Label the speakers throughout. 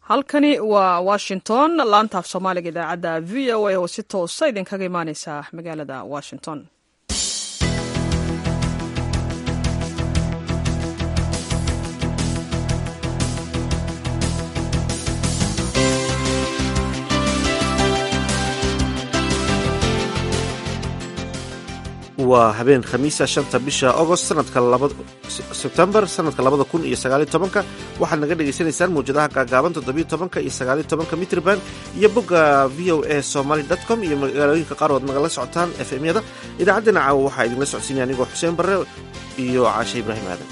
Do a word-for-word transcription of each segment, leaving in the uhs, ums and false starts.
Speaker 1: halkani waa washington laanta af soomaaliga idaacadda v o a oo si toosa idinkaga imaaneysa magaalada washington.
Speaker 2: waa habeen khamiisa shanta bisha agost sanadka sebtembar sanadka labada kun iyo sagaaliyo tobanka waxaad naga dhagaysanaysaan mawjadaha gaagaaban toddobiyo tobanka iyo sagaaliyo tobanka mitrban iyo bogga v o a somaly dot com iyo magaalooyinka qaar ood nagala socotaan f m yada. idaacaddana caawa waxaa idinla socodsiinaya anigoo xuseen barre iyo caashe ibraahim aadan.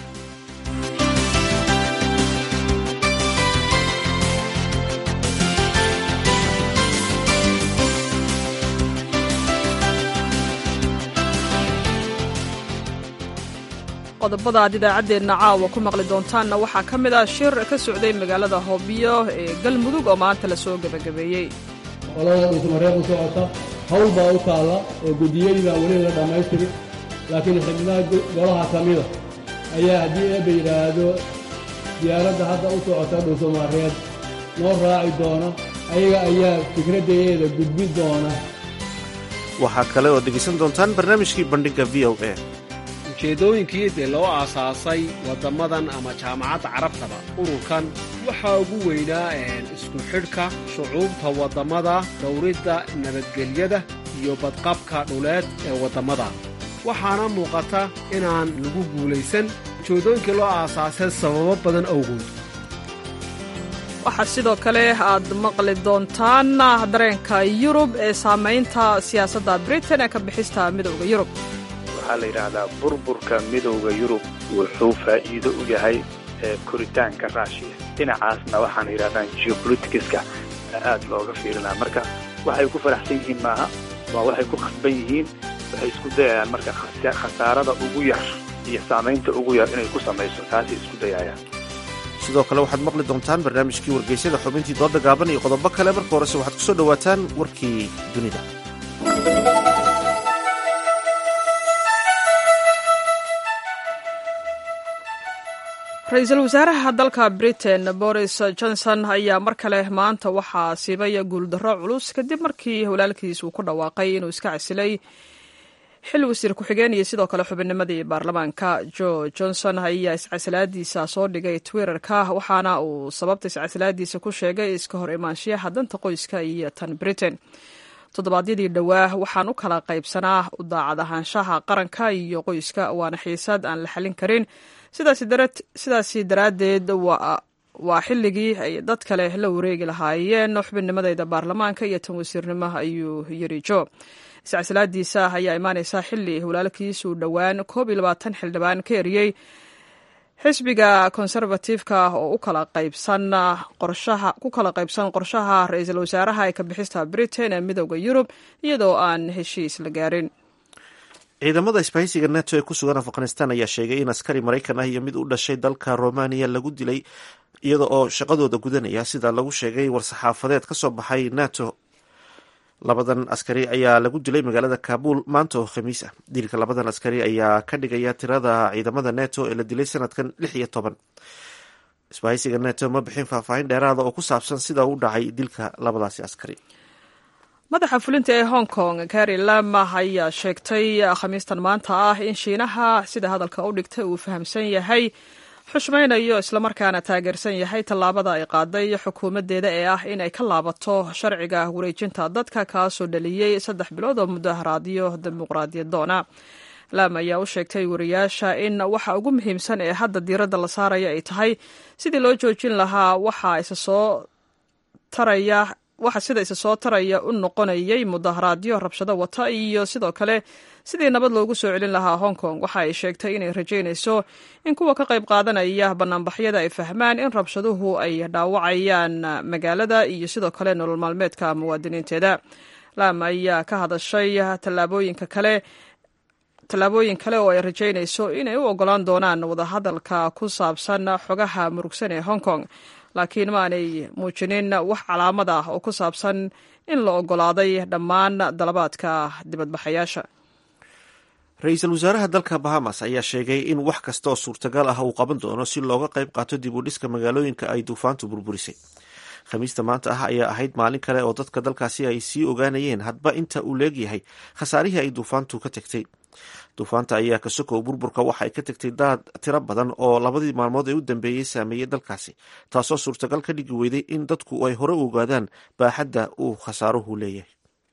Speaker 1: qodobada aad idaacaddeenna caawa ku maqli doontaanna waxaa ka mid ah shir ka socday magaalada hoobiyo ee galmudug oo maanta la soo gebagabeeyey.
Speaker 3: qolada dhuusamareeb u socota hawl baa u taalla oo guddiyadii baan weli la dhammaystirin, laakiin xubnaha golaha ka mida ayaa haddii eebba yidhaahdo diyaaradda hadda u socota dhuusamareeb noo raaci doona, ayaga ayaa fikraddeeda gudbin doona.
Speaker 2: waxaa kale oo dhegaysan doontaan barnaamijkii bandhigga v o a.
Speaker 4: ujeeddooyinkii dee loo aasaasay waddammadan ama jaamacadda carabtaba ururkan waxaa ugu weynaa isku xidhka shucuubta waddammada, dhowridda nabadgelyada iyo badqabka dhuleed ee waddammada. waxaana muuqata inaan lagu guulaysan ujeeddooyinkii loo aasaasay sababo badan awgood.
Speaker 1: waxaa sidoo kale aad maqli doontaan dareenka yurub ee saamaynta siyaasadda britain ee ka bixista midowda yurub.
Speaker 5: waxaa la yidhaahdaa burburka midowda yurub wuxuu faa'iido u yahay koritaanka raashiya. dhinacaasna waxaan yidhahdaan geopoliticska aad looga fiirinaa. marka waxay ku faraxsan yihiin maaha, waa waxay ku khasban yihiin. waxay isku dayayaan marka khasaarada ugu yar iyo saamaynta ugu yar inay ku samayso, taasay isku dayayaan.
Speaker 2: sidoo kale waxaad maqli doontaan barnaamijkii wargeysyada, xubintii dooda gaaban iyo qodobo kale. marka horese waxaad ku soo dhowaataan warkii dunida.
Speaker 1: ra-iisul wasaaraha dalka britain boris johnson ayaa mar kale maanta waxaa siibaya guuldarro culus kadib markii walaalkiis uu ku dhawaaqay inuu iska casilay xil wasiir ku-xigeen iyo sidoo kale xubinnimadii baarlamaanka. jo johnson ayaa iscasilaadiisa soo dhigay twitterka, waxaana uu sababta iscasilaadiisa ku sheegay iska hor imaanshiyaha danta qoyska iyo tan britain. toddobaadyadii dhowaa waxaan u kala qaybsanaa u daacad ahaanshaha qaranka iyo qoyska, waana xiisad aan la xallin karin. sidaasi daraaddeed waa xilligii ay dad kale la wareegi lahaayeen xubinnimadeyda baarlamaanka iyo tan wasiirnimo, ayuu yiri jo. iscasilaadiisa ayaa imaaneysaa xilli walaalkiisu dhowaan koob iyo labaatan xildhibaan ka eriyey xisbiga konservatifeka oo u kala qaybsan qorshaha ku kala qaybsan qorshaha ra-iisul wasaaraha ee ka bixista britain ee midowda yurub iyadoo aan heshiis la gaarin.
Speaker 2: ciidamada isbahaysiga neto ee ku sugan afghanistan ayaa sheegay in askari maraykan ah iyo mid u dhashay dalka romaniya lagu dilay iyada oo shaqadooda gudanaya, sida lagu sheegay war-saxaafadeed ka soo baxay nato. labadan askari ayaa lagu dilay magaalada kaabul maanta oo khamiis ah. dilka labadan askari ayaa ka dhigaya tirada ciidamada neto ee la dilay sanadkan lix iyo toban. isbahaysiga neto ma bixin faahfaahin dheeraada oo ku saabsan sida u dhacay dilka labadaasi askari.
Speaker 1: madaxa fulinta ee hong kong carrie lam ayaa sheegtay khamiistan maanta ah in shiinaha sida hadalka u dhigtay uu fahamsan yahay, xushmaynayo islamarkaana taageersan yahay tallaabada ay qaaday xukuumaddeeda ee ah inay ka laabato sharciga wareejinta dadka kaasoo dhaliyey saddex bilood oo mudaharaadyo dimuqraadiyadoona. lam ayaa u sheegtay wariyaasha in waxa ugu muhiimsan ee hadda diiradda la saaraya ay tahay sidii loo joojin lahaa waxa isa soo taraya waxa sida isa soo taraya u noqonayay mudaharaadyo rabshado wata iyo sidoo kale sidii nabad loogu soo celin lahaa hong kong. waxa ay sheegtay inay rajaynayso in kuwa ka qayb qaadanaya banaanbaxyada ay fahmaan in rabshaduhu ay dhaawacayaan magaalada iyo sidoo kale nolol maalmeedka muwaadiniinteeda. lam ayaa ka hadashay tallaabooyinka kale tallaabooyin kale oo ay rajaynayso inay u ogolaan doonaan wadahadalka ku saabsan xogaha murugsan ee hong kong, laakiin ma aanay muujinin wax calaamad ah oo ku saabsan in la ogolaaday dhammaan dalabaadka dibadbaxayaasha.
Speaker 2: ra-iisul wasaaraha dalka bahamas ayaa sheegay in wax kasta oo suurtagal ah uu qaban doono si looga qayb qaato dib u dhiska magaalooyinka ay duufaantu burburisay. khamiista maanta ah ayaa ahayd maalin kale oo dadka dalkaasi ay sii ogaanayeen hadba inta uu leegyahay khasaarihii ay duufaantu ka tegtay. duufaanta ayaa ka sokow burburka waxa ay ka tegtay daad tiro badan oo labadii maalmood ee u dambeeyey saameeyey dalkaasi, taasoo suurtagal ka dhigi weyday in dadku ay hore u ogaadaan baaxadda uu khasaaruhu leeyahay.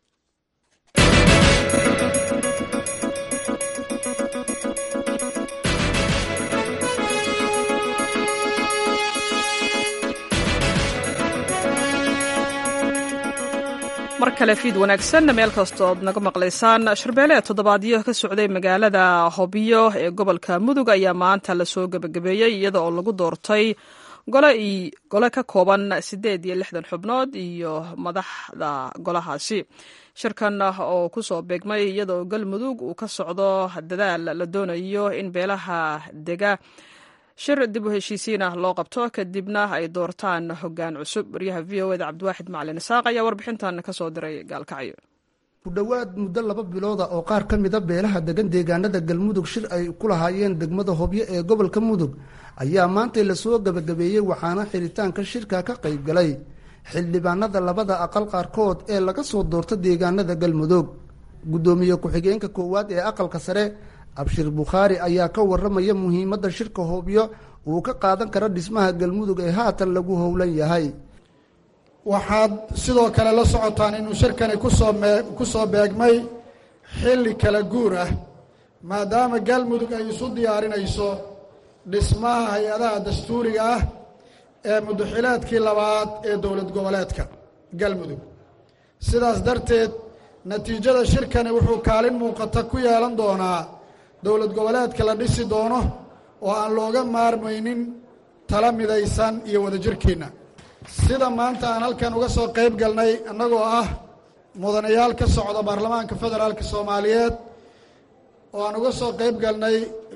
Speaker 1: mar kale fiid wanaagsan meel kastood naga maqlaysaan. shirbeeleed toddobaadyo ka socday magaalada Hobyo ee gobolka Mudug ayaa maanta lasoo gabagabeeyey iyada oo lagu doortay gole gole ka kooban sideed iyo lixdan xubnood iyo madaxda golahaasi. shirkan oo ku soo beegmay iyada oo Galmudug uu ka socdo dadaal la doonayo in beelaha dega shir dib u heshiisiin ah loo qabto kadibna ay doortaan hoggaan cusub. wariyaha v o eda Cabdiwaaxid Macalin Isaaq ayaa warbixintan ka soo diray Gaalkacyo.
Speaker 6: ku dhowaad muddo laba bilooda oo qaar ka mida beelaha degan deegaanada Galmudug shir ay ku lahaayeen degmada Hobyo ee gobolka Mudug ayaa maanta la soo gabagabeeyey, waxaana xiritaanka shirka ka qayb galay xildhibaanada labada aqal qaarkood ee laga soo doorto deegaanada Galmudug. gudoomiye ku-xigeenka koowaad ee aqalka sare Abshir Bukhaari ayaa ka waramaya muhiimadda shirka Hobyo uu ka qaadan karo dhismaha Galmudug ee haatan lagu howlan yahay.
Speaker 7: waxaad sidoo kale la socotaan inuu shirkani kusoo ku soo beegmay xilli kala guur ah, maadaama Galmudug ay isu diyaarinayso dhismaha hay-adaha dastuuriga ah ee muddaxileedkii labaad ee dowlad goboleedka Galmudug. sidaas darteed natiijada shirkani wuxuu kaalin muuqata ku yeelan doonaa dowlad goboleedka la dhisi doono oo aan looga maarmaynin tala midaysan iyo wadajirkiinna. sida maanta aan halkan uga soo qayb galnay annagoo ah mudanayaal ka socda baarlamaanka federaalka Soomaaliyeed oo aan uga soo qayb galnay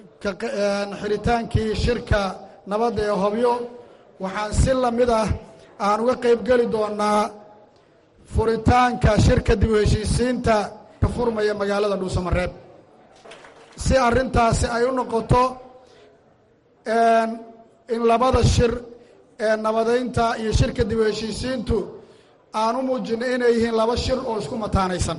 Speaker 7: xiritaankii shirka nabadda ee Hobyo, waxaan si lamid ah aan uga qayb geli doonaa furitaanka shirka dib u heshiisiinta ka furmaya magaalada Dhuusamareeb, si arrintaasi ay u noqoto in labada shir ee nabadeynta iyo shirka dib u heshiisiintu aan u muujino inay yihiin laba shir oo isku mataanaysan.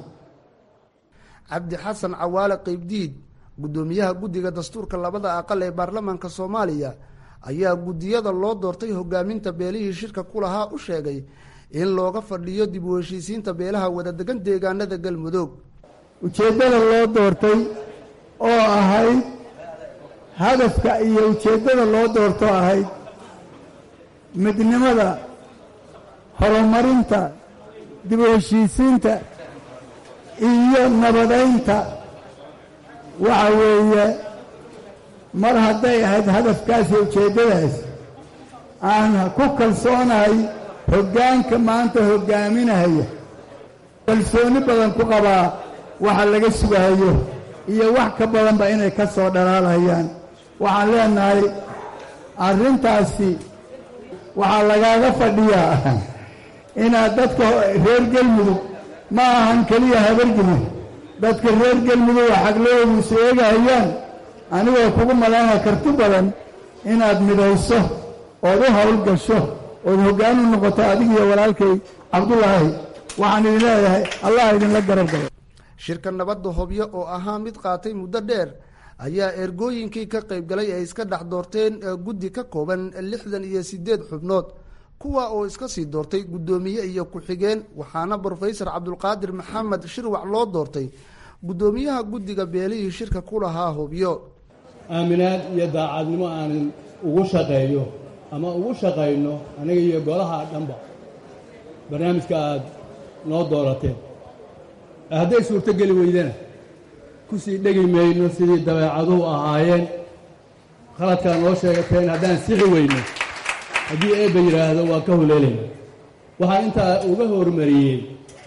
Speaker 6: Cabdi Xasan Cawaale Qaybdiid, gudoomiyaha guddiga dastuurka labada aqal ee baarlamaanka Soomaaliya, ayaa guddiyada loo doortay hogaaminta beelihii shirka ku lahaa u sheegay in looga fadhiyo dib u heshiisiinta beelaha wada degan deegaanada Galmudug.
Speaker 8: ujeeddada loo doortay oo ahayd hadafka iyo ujeeddada loo doorto ahayd midnimada, horumarinta, dib u heshiisiinta iyo nabadeynta. waxa weeye mar hadday ahayd hadafkaas iyo ujeeddadaas, aan ku kalsoonahay hoggaanka maanta hoggaaminahaya, kalsooni badan ku qabaa waxa laga sugahayo iyo wax ka badanba inay ka soo dhalaalhayaan. waxaan leenahay arrintaasi waxaa lagaaga fadhiyaa inaad dadka reer Galmudug ma ahan keliya habargimo, dadka reer Galmudug xagloodu sheegayaan anigoo kugu malaynaya karti badan inaad midayso ood u howlgasho ood hoggaan u noqoto adiga iyo walaalkay Cabdulaahi. waxaan idin leeyahay allah idinla garab galo.
Speaker 6: shirka nabadda Hobyo oo ahaa mid qaatay muddo dheer ayaa ergooyinkii ka qayb galay ay iska dhex doorteen guddi ka kooban lixdan iyo sideed xubnood, kuwa oo iska sii doortay guddoomiye iyo ku-xigeen, waxaana Professor Cabdulqaadir Maxamed Shirwac loo doortay guddoomiyaha guddiga beelihii shirka ku lahaa Hobyo.
Speaker 3: aaminaad iyo daacadnimo aanan ugu shaqeeyo ama ugu shaqayno aniga iyo golaha dhanba barnaamijka aad noo doorateen. hadday suurtogeli weydana kusii dhegi mayno sidii dabeecaduhu ahaayeen. khaladkaa noo sheegateen haddaan sixi weyno, haddii eebba yidhaahdo waa ka huleelayna. waxaan intaa uga hormariyey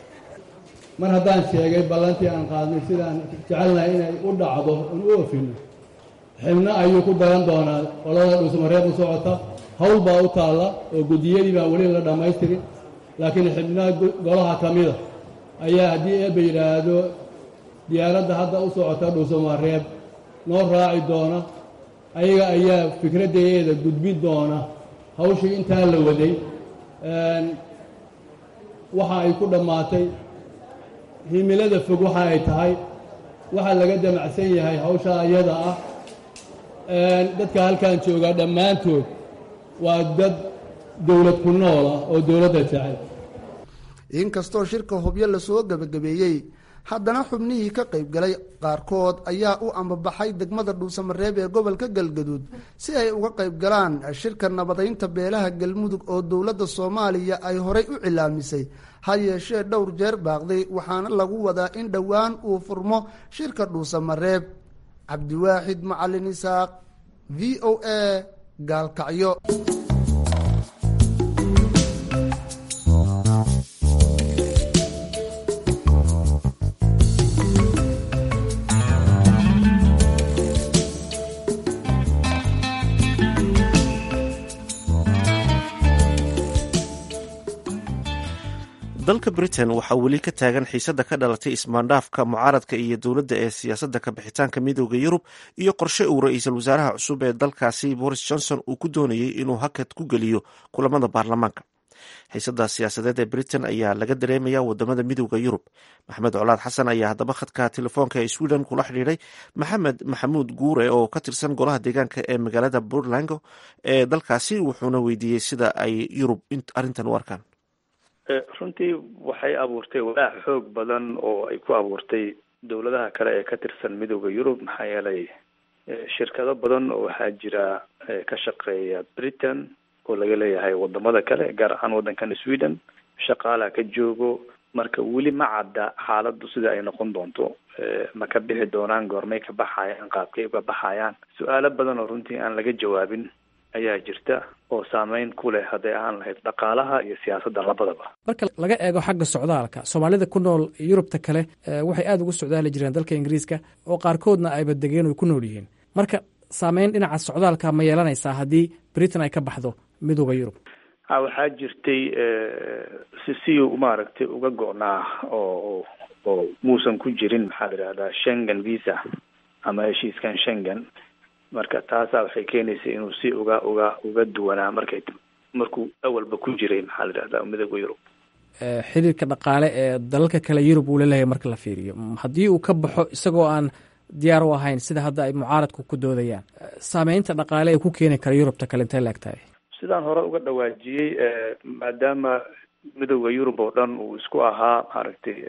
Speaker 3: mar haddaan sheegay ballantii aan qaadnay sidaan jecelnahay inay u dhacdo in u ofinno. xibno ayuu ku dayan doonaa qolada Dhuusamareeb u socota, hawl baa u taalla oo guddiyadii baa weli la dhammaystirin, laakiin xibnaha golaha ka mida ayaa haddii eebba yidhaahdo diyaaradda hadda u socota Dhuusamareeb noo raaci doona. ayaga ayaa fikraddeeda gudbin doona hawshii intaa la waday waxa ay ku dhammaatay himilada fog waxa ay tahay waxa laga damacsan yahay hawshaa iyada ah dadka halkan jooga dhammaantood waa dad dowlad ku nool ah oo dowladda jecel.
Speaker 6: inkastoo shirka hobyo lasoo gebagabeeyey haddana xubnihii ka qayb galay qaarkood ayaa u ambabaxay degmada dhuusamareeb ee gobolka galgaduud si ay uga qayb galaan shirka nabadaynta beelaha galmudug oo dowladda soomaaliya ay horay u cilaamisay ha yeeshee dhowr jeer baaqday waxaana lagu wadaa in dhowaan uu furmo shirka dhuusamareeb. cabdiwaaxid macalin isaaq v o a gaalkacyo.
Speaker 2: dalka britain waxaa weli ka taagan xiisada ka dhalatay ismaandhaafka mucaaradka iyo dowladda ee siyaasadda ka bixitaanka midooda yurub iyo qorshe uu ra-iisul wasaaraha cusub ee dalkaasi boris johnson uu ku doonayey inuu hakad ku geliyo kulamada baarlamaanka. xiisada siyaasadeed ee britain ayaa laga dareemaya wadamada midooda yurub. maxamed colaad xasan ayaa haddaba khadka telefoonka ee sweden kula xidhiiray maxamed maxamuud guure oo ka tirsan golaha deegaanka ee magaalada puntland ee dalkaasi, wuxuuna weydiiyey sida ay yurub arrintan u arkaan.
Speaker 5: runtii waxay abuurtay walaac xoog badan oo ay ku abuurtay dowladaha kale ee ka tirsan midooda yurub. maxaa yeelay shirkado badan oo waxaa jira ka shaqeeya britain oo laga leeyahay wadamada kale, gaar ahaan wadankan sweden shaqaalaha ka joogo. marka weli ma cadda xaaladdu sida ay noqon doonto, ma ka bixi doonaan, goormay ka baxayaan, qaabkay uga baxayaan. su-aalo badan oo runtii aan laga jawaabin ayaa jirta oo saameyn ku leh hadday ahaan lahayd dhaqaalaha iyo siyaasadda labadaba.
Speaker 9: marka laga eego xagga socdaalka, soomaalida ku nool yurubta kale waxay aada ugu socdaali jireen dalka ingiriiska oo qaarkoodna ayba degeen oy ku nool yihiin. marka saameyn dhinaca socdaalka ma yeelanaysaa haddii britain ay ka baxdo midooda yurub?
Speaker 5: ha waxaa jirtay si si maaragtay uga go-naa oo oo muusan ku jirin maxaa la yidhahdaa Schengen visa ama heshiiskan Schengen. marka taasaa waxay keenaysay inuu si uga uga uga duwanaa markay markuu awalba ku jiray maxaa la yidhahdaa midooda yurub.
Speaker 9: xiriirka dhaqaale ee dalalka kale yurub uu laleeyahay marka la fiiriyo, haddii uu ka baxo isagoo aan diyaar u ahayn sida hadda ay mucaaradku ku doodayaan, saameynta dhaqaale ee ku keeni kara yurubta kale intay laeg tahay?
Speaker 5: sidaan hore uga dhawaajiyey, maadaama midooda yurub oo dhan uu isku ahaa maaragtay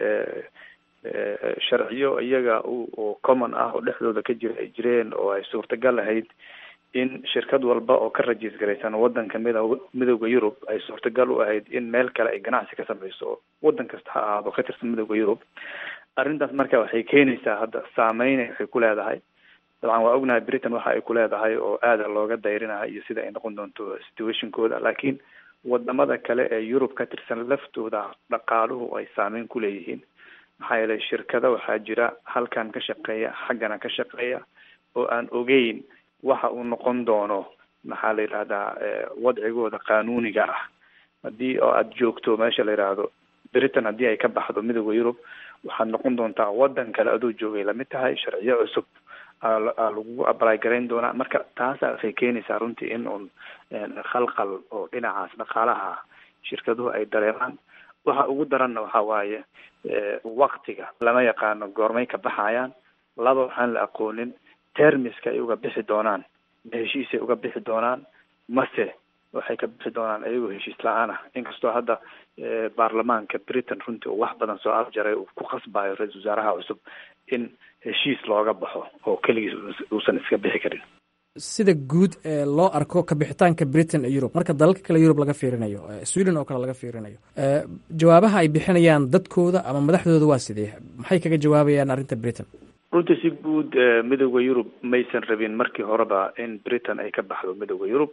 Speaker 5: sharciyo iyaga oo common ah oo dhexdooda ka jira ay jireen, oo ay suurtagal ahayd in shirkad walba oo ka rajiis garaysan wadanka midooda yurub ay suurtagal u ahayd in meel kale ay ganacsi ka samayso, wadan kasta ha ahaado ka tirsan midooda yurub. arrintaas marka waxay keenaysaa hadda saameyn waxay ku leedahay. dabcan waa ognahay britain waxa ay ku leedahay oo aada looga dayrinayo iyo sida ay noqon doonto situationkooda, laakiin wadamada kale ee yurub ka tirsan laftooda dhaqaaluhu ay saameyn ku leeyihiin. maxaa yeelay shirkada waxaa jira halkan ka shaqeeya, xaggana ka shaqeeya, oo aan ogeyn waxa uu noqon doono maxaa la yidhahdaa wadcigooda qaanuuniga ah. haddii oo aada joogto meesha la yidhaahdo britain, haddii ay ka baxdo midooda yurub, waxaad noqon doontaa wadan kale adoo joogay lamid tahay, sharciyo cusub aa lagu ably garayn doonaa. marka taasa waxay keenaysaa runtii in uun khalqal oo dhinacaas dhaqaalaha shirkaduhu ay dareemaan. waxa ugu daranna waxa waaye waktiga lama yaqaano goormay ka baxayaan. laba waxaan la aqoonin termiska ay uga bixi doonaan, ma heshiisay uga bixi doonaan mase waxay ka bixi doonaan ayagoo heshiis la-aan ah. inkastoo hadda baarlamaanka britain runtii uu wax badan soo afjaray uu ku khasbayo ra-iisul wasaaraha cusub in heshiis looga baxo oo keligiis uusan iska bixi karin.
Speaker 9: sida guud ee loo arko kabixitaanka britain ee yurub, marka dalalka kale yurub laga fiirinayo, sweden oo kale laga fiirinayo, jawaabaha ay bixinayaan dadkooda ama madaxdooda waa sidee? maxay kaga jawaabayaan arrinta britain?
Speaker 5: runtii si guud midooda yurub maysan rabin markii horeba in britain ay ka baxdo midooda yurub.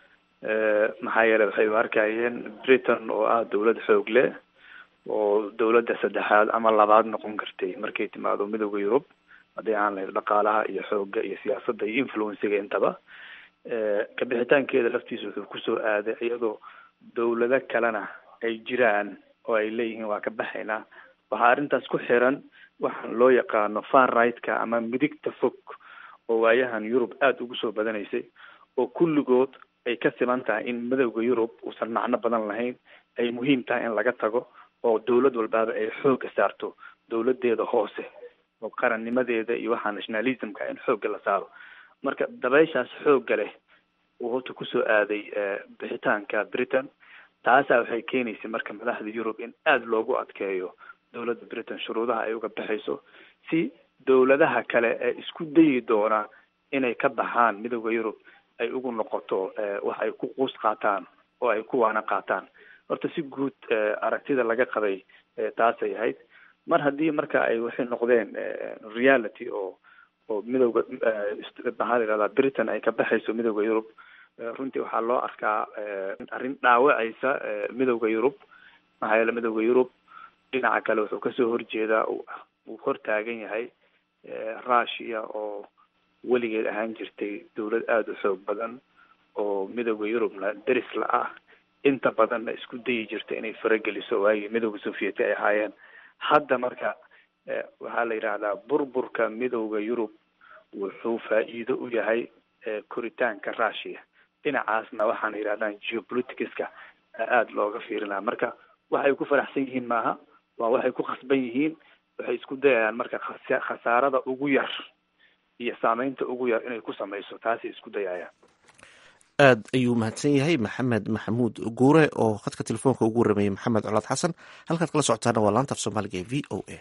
Speaker 5: maxaa yeelay waxay u arkayeen britain oo ah dawlad xoog leh oo dawladda saddexaad ama labaad noqon kartay markay timaado midooda yurub, haddii aan lahayd dhaqaalaha iyo xooga iyo siyaasadda iyo influenciga intaba. kabixitaankeeda laftiisa wuxuu kusoo aaday iyadoo dawlado kalena ay jiraan oo ay leeyihiin waa ka baxaynaa. waxaa arrintaas ku xiran waxaan loo yaqaano far right-ka ama midigta fog oo waayahan yurub aada ugu soo badanaysay, oo kulligood ay ka siman tahay in midowda yurub uusan macno badan lahayn, ay muhiim tahay in laga tago oo dawlad walbaaba ay xooga saarto dawladeeda hoose oo qarannimadeeda iyo waxaa nationalismka in xooga la saaro. marka dabayshaas xooga leh uu horta kusoo aaday bixitaanka Britain, taasaa waxay keenaysay marka madaxda Yurub in aada loogu adkeeyo dawladda Britain shuruudaha ay uga baxayso, si dawladaha kale ee isku dayi doona inay ka baxaan midowda Yurub ay ugu noqoto wax ay ku quus qaataan oo ay ku waana qaataan. horta si guud aragtida laga qabay taasay ahayd. mar haddii marka ay waxay noqdeen reality oo oo midowda maxaa la yidhahdaa Britain ay ka baxayso midowda Yurub, runtii waxaa loo arkaa arrin dhaawacaysa midowda Yurub. maxaa yeele midowda Yurub dhinaca kale wuxuu kasoo horjeedaa uu hortaagan yahay Russia oo weligeed ahaan jirtay dawlad aada u xoog badan oo midowda Yurubna deris la ah, inta badanna isku dayi jirta inay farageliso waagii midowda Sovieti ay ahaayeen. hadda marka waxaa la yidhaahdaa burburka midowda Yurub wuxuu faa'iido u yahay koritaanka Russia. dhinacaasna waxaan yidhahdaa geopoliticska aada looga fiirinaa. marka waxay ku faraxsan yihiin maaha, waa waxay ku khasban yihiin. waxay isku dayayaan marka khasaarada ugu yar iyo saameynta ugu yar inay ku samayso, taasay isku dayayaan.
Speaker 2: aad ayuu mahadsan yahay maxamed maxamuud guure oo khadka telefoonka ugu waramayay maxamed colaad xasan. halkaad kala socotaana waa laanta af soomaaliga ee v o a.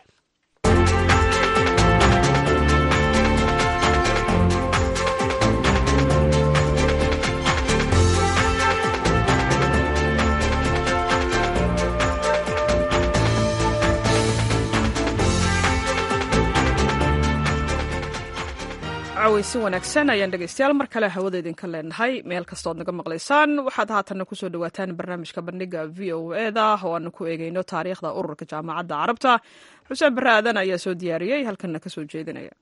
Speaker 1: si wanaagsan ayaan dhegeystayaal mar kale hawada idinka leenahay meel kastood naga maqlaysaan. waxaad haatanna kusoo dhawaataan barnaamijka bandhiga v o eda oo aanu ku eegeyno taariikhda ururka jaamacadda carabta. xuseen barre aadan ayaa soo diyaariyey, halkanna ka soo jeedinaya.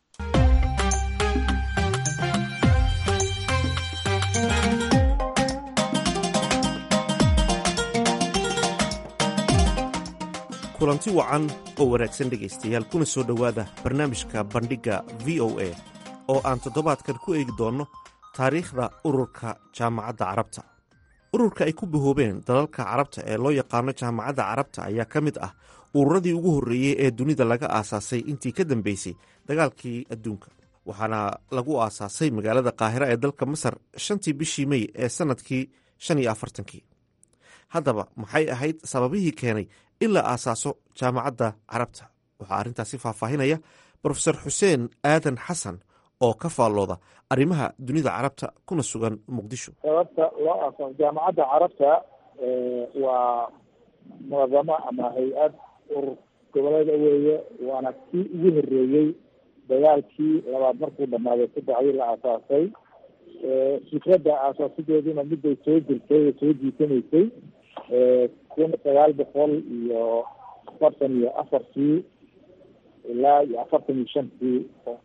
Speaker 2: kulanti wacan oo wanaagsan dhegaystayaal, kuna soo dhowaada barnaamijka bandhiga v o a oo aan toddobaadkan ku eegi doonno taariikhda ururka jaamacadda carabta. ururka ay ku bahoobeen dalalka carabta ee loo yaqaano jaamacadda carabta ayaa ka mid ah ururadii ugu horreeyey ee dunida laga aasaasay intii ka dambeysay dagaalkii adduunka. waxaana lagu aasaasay magaalada qaahira ee dalka masar shantii bishii mey ee sannadkii shan iyo afartankii. haddaba maxay ahayd sababihii keenay in la aasaaso jaamacadda carabta? waxaa arrintaasi faahfaahinaya brofesor xuseen aadan xasan oo ka faallooda arrimaha dunida carabta kuna sugan muqdisho.
Speaker 10: sababta loo aasaas jaamacadda carabta waa munadamo ama hay-ad urur goboleeda weeye, waana kii ugu horreeyey dagaalkii labaad markuu dhammaaday saddexdii la aasaasay. fikradda aasaasideeduna midday soo jirtay oo soo jiitanaysay kun sagaal boqol iyo afartan iyo afartii ilaa iyo afartan iyo shantii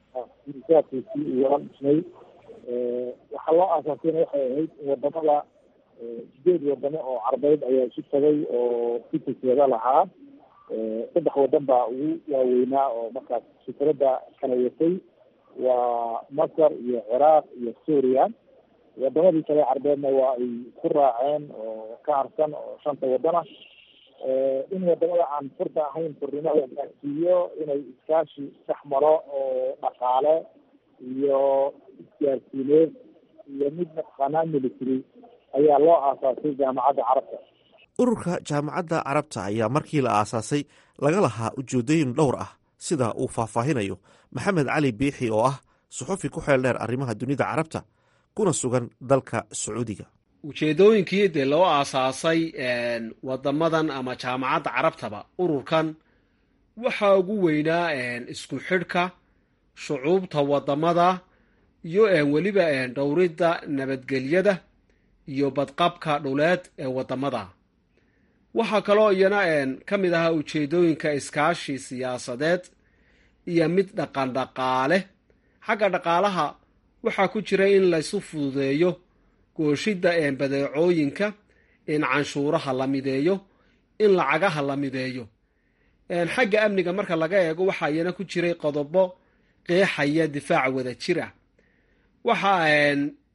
Speaker 10: dhisnay. waxaa loo aasaasayna waxay ahayd in wadamada sideed wadamo oo carbeed ayaa isu tagay oo fikirkeeda lahaa. saddex wadan baa ugu waaweynaa oo markaas fikradda kala watay, waa masar iyo ciraaq iyo suuriya. wadamadii kale carbeedna waa ay ku raaceen oo ka harsan oo shanta wadana. in wadamada aan furta ahayn furnimada gaarsiiyo inay iskaashi dhex maro oo dhaqaale iyo isgaarsiineed iyo mid mataqaanaa military ayaa loo aasaasay jaamacadda carabta.
Speaker 2: ururka jaamacadda carabta ayaa markii la aasaasay laga lahaa ujeedooyin dhowr ah, sida uu faahfaahinayo maxamed cali biixi oo ah suxufi ku xeel dheer arrimaha dunida carabta kuna sugan dalka sacuudiga.
Speaker 4: ujeedooyinkii dee loo aasaasay wadamadan ama jaamacadda carabtaba ururkan waxaa ugu weynaa isku xidhka shucuubta wadamada iyo weliba dhowridda nabadgelyada iyo badqabka dhuleed ee wadamada. waxaa kaloo iyana ka mid ahaa ujeedooyinka iskaashi siyaasadeed iyo mid dhaqan dhaqaale. xagga dhaqaalaha waxaa ku jira in laysu fududeeyo gooshidda badeecooyinka, in canshuuraha la mideeyo, in lacagaha la mideeyo. xagga amniga marka laga eego waxaa iyana ku jiray qodobo qeexaya difaac wada jir ah. waxaa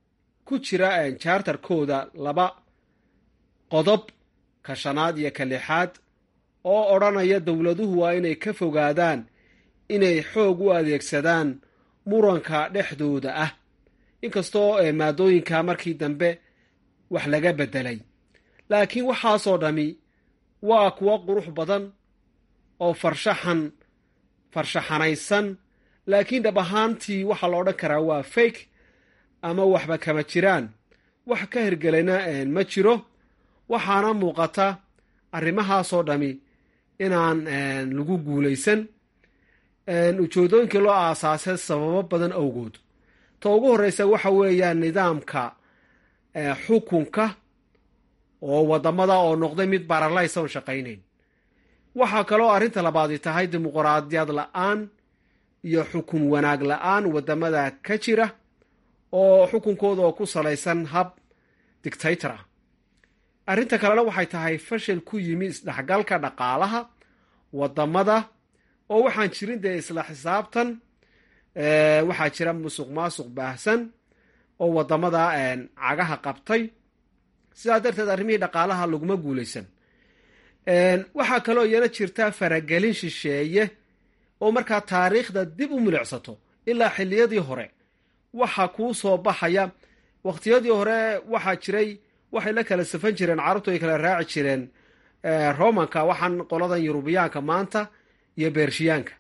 Speaker 4: ku jira jaartarkooda laba qodob ka shanaad iyo ka lixaad oo odhanaya dowladuhu waa inay ka fogaadaan inay xoog u adeegsadaan muranka dhexdooda ah inkastoo maadooyinka markii dambe wax laga beddelay laakiin waxaasoo dhami waa kuwa qurux badan oo farshaxan farshaxanaysan laakiin dhab ahaantii waxaa la odhan karaa waa fake ama waxba kama jiraan wax ka hirgelayna ma jiro waxaana muuqata arrimahaasoo dhami inaan lagu guulaysan ujeedooyinkii loo aasaasay sababo badan awgood ta ugu horreysa waxa weeyaan nidaamka xukunka oo waddamada oo noqday mid baralays oon shaqaynayn waxaa kaloo arrinta labaadi tahay dimuqraadiyad la-aan iyo xukun wanaag la-aan waddamada ka jira oo xukunkooda oo ku salaysan hab dictator ah arrinta kalena waxay tahay fashil ku yimi isdhexgalka dhaqaalaha waddamada oo waxaan jirin dee isla xisaabtan waxaa jira musuq maasuq baahsan oo waddamada cagaha qabtay sidaa darteed arrimihii dhaqaalaha laguma guulaysan waxaa kaloo iyana jirta faragelin shisheeye oo markaa taariikhda dib u milicsato ilaa xilliyadii hore waxaa kuu soo baxaya waqtiyadii hore waxaa jiray waxay la kala safan jireen carabtu ay kala raaci jireen romanka waxaan qoladan yurubiyaanka maanta iyo beershiyaanka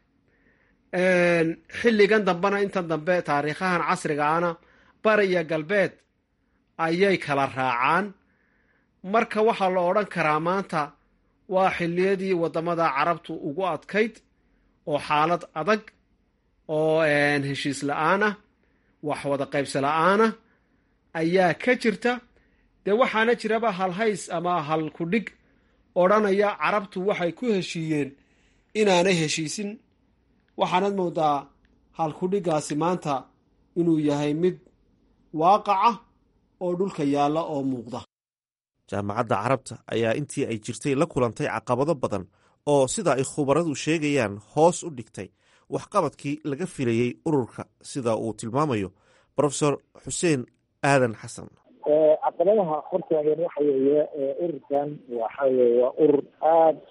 Speaker 4: xilligan dambena intan dambe taariikhahan casriga ana bari iyo galbeed ayay kala raacaan marka waxaa la odhan karaa maanta waa xilliyadii waddamada carabtu ugu adkayd oo xaalad adag oo heshiis la-aan ah wax wada qaybsi la-aanah ayaa ka jirta dee waxaana jiraba halhays ama hal kudhig odhanaya carabtu waxay ku heshiiyeen inaanay heshiisin waxaanad moodaa hal kudhigaasi maanta inuu yahay mid waaqaca oo dhulka yaalla oo muuqda
Speaker 2: jaamacadda carabta ayaa intii ay jirtay la kulantay caqabado badan oo sida ay khubaradu sheegayaan hoos u dhigtay waxqabadkii laga filayey ururka sida uu tilmaamayo profesor xuseen aadan xasan
Speaker 10: caqabadaha hortaagan waxa weeye ururkan waxa weye waa urur aada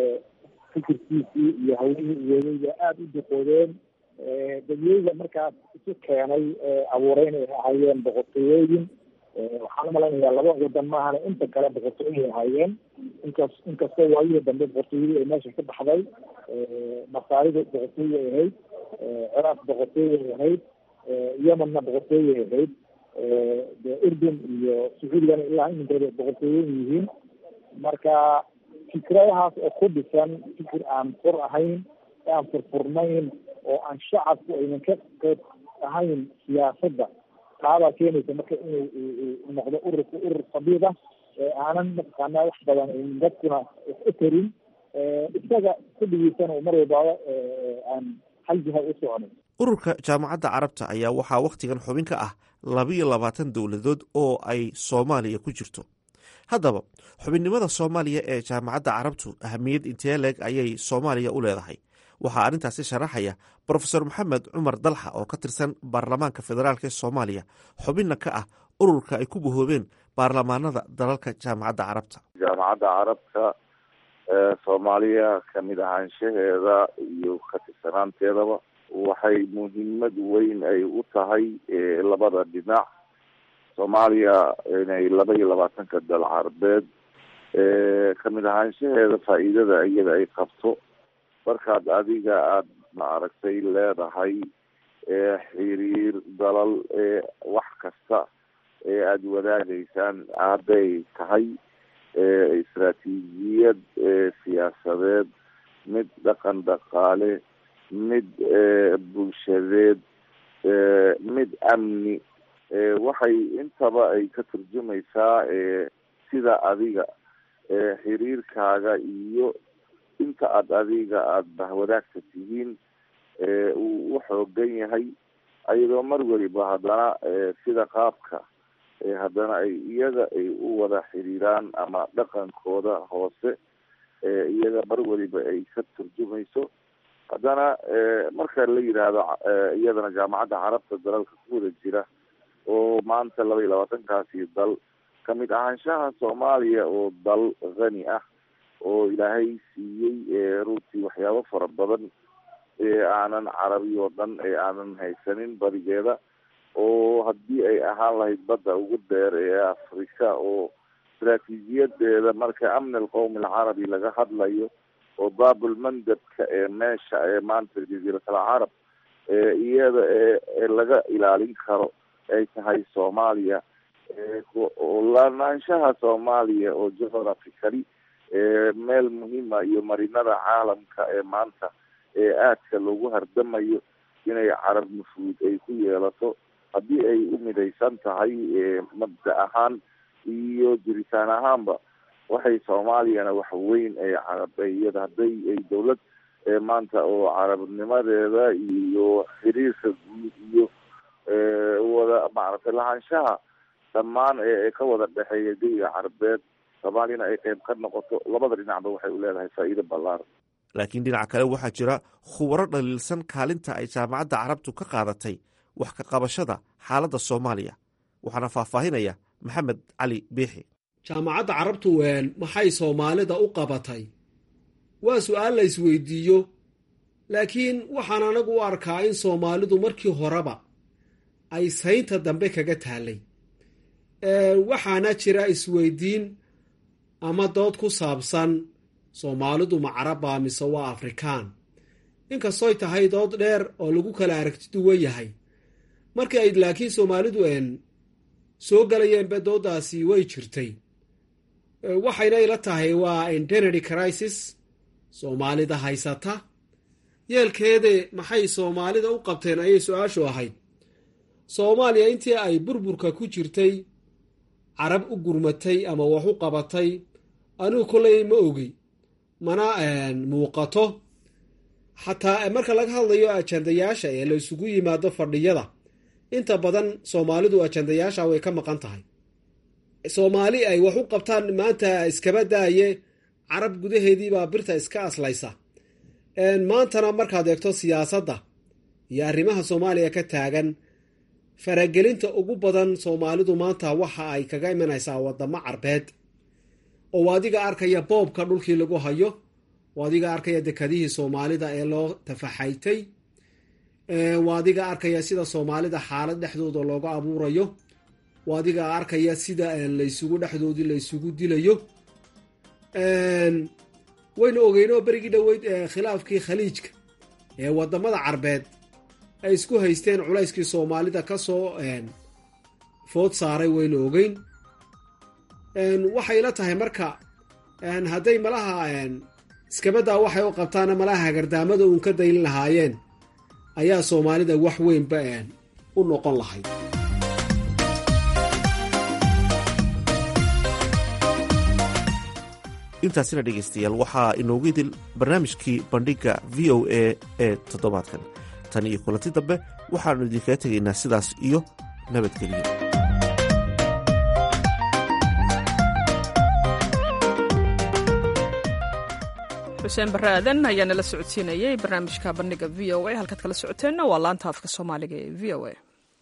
Speaker 10: fikirkiisii iyo hawlihii uweedeyda aada u duqoodeen dadweyda markaas isu keenay abuuray inay ahaayeen boqortooyooyin waxaan umalaynayaa laba wadan maahana inta kale boqortooyay ahaayeen inkas inkastoo waayihii dambe boqortooyadii ay meesha ka baxday masaaridu boqortooyay ahayd ciraaq boqortooyay ahayd yemenna boqortooyay ahayd de urdun iyo sacuudigana ilaa iminkooda boqortooyoyin yihiin marka fikradahaas oo ku dhisan fikir aan fur ahayn aan furfurnayn oo aan shacabku aynan ka qayb ahayn siyaasadda taabaa keenaysa marka inuu noqdo ururka urur sabiid ah aanan mataqaanaa wax badan dadkuna wax u tarin isaga ku dhigiisana mar walbaaba aan hal jiha u soconin
Speaker 2: ururka jaamacadda carabta ayaa waxaa wakhtigan xubin ka ah labiyo labaatan dowladood oo ay soomaaliya ku jirto haddaba xubinnimada soomaaliya ee jaamacadda carabtu ahamiyad intee leeg ayay soomaaliya u leedahay waxaa arrintaasi sharaxaya brofesor maxamed cumar dalxa oo ka tirsan baarlamaanka federaalk ee soomaaliya xubinna ka ah ururka ay ku bahoobeen baarlamaanada dalalka jaamacadda carabta
Speaker 11: jaamacadda carabta soomaaliya kamid ahaanshaheeda iyo ka tirsanaanteedaba waxay muhiimad weyn ay u tahay labada dhinac soomaaliya inay laba iyo labaatanka dal carabeed kamid ahaanshaheeda faa'iidada iyada ay qabto markaad adiga aada maaragtay leedahay xiriir dalal wax kasta ee aada wadaagaysaan hadday tahay istaraatiijiyad siyaasadeed mid dhaqan dhaqaale mid bulshadeed mid amni waxay intaba ay ka turjumaysaa sida adiga xiriirkaaga iyo inta aada adiga aada bahwadaagta tihiin uu u xoogan yahay ayadoo mar weliba haddana sida qaabka haddana ay iyaga ay u wada xiriiraan ama dhaqankooda hoose iyaga mar weliba ay ka turjumayso haddana marka la yidhaahdo iyadana jaamacadda carabta dalalka ku wada jira oo maanta laba iyo labaatankaasi dal kamid ahaanshaha soomaaliya oo dal qani ah oo ilaahay siiyey runtii waxyaabo fara badan ee aanan carabi oo dhan ee aanan haysanin badigeeda, oo haddii ay ahaan lahayd badda ugu dheer ee afrika oo istaraatiijiyadeeda marka amni alqowmi alcarabi laga hadlayo oo baabulmandabka ee meesha ee maanta jaziirat alcarab ee iyada ee laga ilaalin karo ay tahay soomaaliya, lanaanshaha soomaaliya oo geographically meel muhiima iyo marinada caalamka ee maanta ee aadka loogu hardamayo inay carab nufuud ay ku yeelato haddii ay u midaysan tahay mabda ahaan iyo jiritaan ahaanba. waxay soomaaliyana wax weyn ay carabiyada hadday ay dawlad maanta oo carabnimadeeda iyo xiriirka guud iyo wada maaragtay lahaanshaha dhammaan ee ka wada dhexeeya jawiga carabeed soomaaliyana ay qayb ka noqoto, labada dhinacba waxay u leedahay faa'iido ballaaran.
Speaker 2: laakiin dhinaca kale waxaa jira khubaro dhaliilsan kaalinta ay jaamacadda carabtu ka qaadatay wax ka qabashada xaaladda soomaaliya, waxaana faahfaahinaya maxamed cali biixi.
Speaker 4: jaamacadda carabtu ween maxay soomaalida u qabatay waa su-aal la isweydiiyo, laakiin waxaan anagu u arkaa in soomaalidu markii horeba ay saynta dambe kaga taallay. waxaana jira isweydiin ama dood ku saabsan soomaalidu ma caraba mise waa afrikaan, inkastooy tahay dood dheer oo lagu kala aragti duwan yahay. markii ay laakiin soomaalidu een soo galayeenba doodaasi way jirtay, waxayna ila tahay waa identity crisis soomaalida haysata. yeelkeede maxay soomaalida u qabteen ayay su-aashu ahayd. soomaaliya intii ay burburka ku jirtay carab u gurmatay ama wax u qabatay anigu kolley ma ogi, mana muuqato. xataa marka laga hadlayo ajandayaasha ee la isugu yimaado fadhiyada, inta badan soomaalidu ajandayaasha way ka maqan tahay. soomaali ay wax u qabtaan maanta iskaba daaye carab gudaheediibaa birta iska aslaysa. maantana markaad eegto siyaasadda iyo arrimaha soomaaliya ka taagan, faragelinta ugu badan soomaalidu maanta waxa ay kaga imanaysaa wadamo carbeed, oo adiga arkaya boobka dhulkii lagu hayo, oo adiga arkaya dekadihii soomaalida ee loo tafaxaytay, waa adiga arkaya sida soomaalida xaalad dhexdooda looga abuurayo, waa adiga arkaya sida laysugu dhexdoodii laysugu dilayo. waynu ogeynoo berigii dhoweyd khilaafkii khaliijka ee wadamada carbeed ay isku haysteen culayskii soomaalida ka soo food saaray waynu ogeyn. waxay la tahay marka hadday malaha iskabadaa waxay u qabtaana malaha hagardaamada uun ka daylin lahaayeen ayaa soomaalida wax weynba u noqon lahayd.
Speaker 2: intaasina dhegaystayaal waxaa inoogu idil barnaamijkii bandhigga v o a ee toddobaadkan. tan iyo kulanti dambe waxaannu idinkaga tegaynaa sidaas iyo nabadgelyo.
Speaker 1: xuseen barre aadan ayaa nala socodsiinayay barnaamijka bandhigga v o a. halkaad kala socoteenna waa laanta afka soomaaliga ee v o a.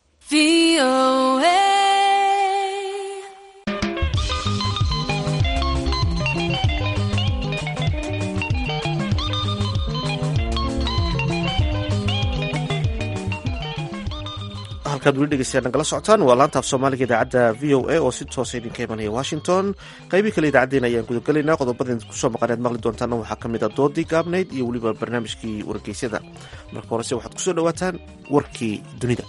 Speaker 2: halkaad weli dhegeystayaal nagala socotaan waa laanta af soomaaliga idaacadda v o a oo si toosa idinka imanaya washington. qaybii kale idaacaddeen ayaan gudagelaynaa. qodobadeen kusoo maqaneed maqli doontaana waxaa ka mid a doodii gaabnayd iyo weliba barnaamijkii wargeysyada. marka horese waxaad kusoo dhowaataan warkii dunida.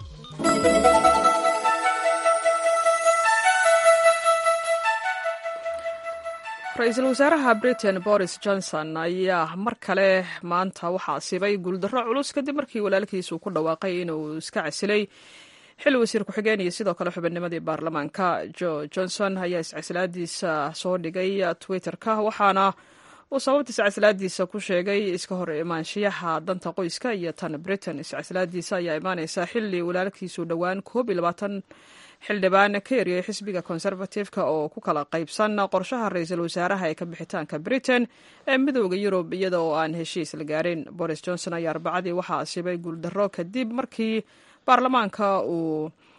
Speaker 1: ra-iisul wasaaraha britain boris johnson ayaa mar kale maanta waxaa asiibay guuldarro culus kadib markii walaalkiisa uu ku dhawaaqay inuu iska casilay xil wasiir ku-xigeen iyo sidoo kale xubinnimadii baarlamaanka. jo johnson ayaa iscasilaadiisa soo dhigay twitter-ka, waxaana uu sababta iscasilaadiisa ku sheegay iska hor imaanshiyaha danta qoyska iyo tan britain. iscasilaadiisa ayaa imaaneysaa xilli walaalkiisu dhowaan koob iyo labaatan xildhibaan ka eriyay xisbiga conservative-ka oo ku kala qaybsan qorshaha ra-iisul wasaaraha ee ka bixitaanka britain ee midooda yurub iyada oo aan heshiis la gaarin. boris johnson ayaa arbacadii waxaa asiibay guuldarro kadib markii baarlamaanka uu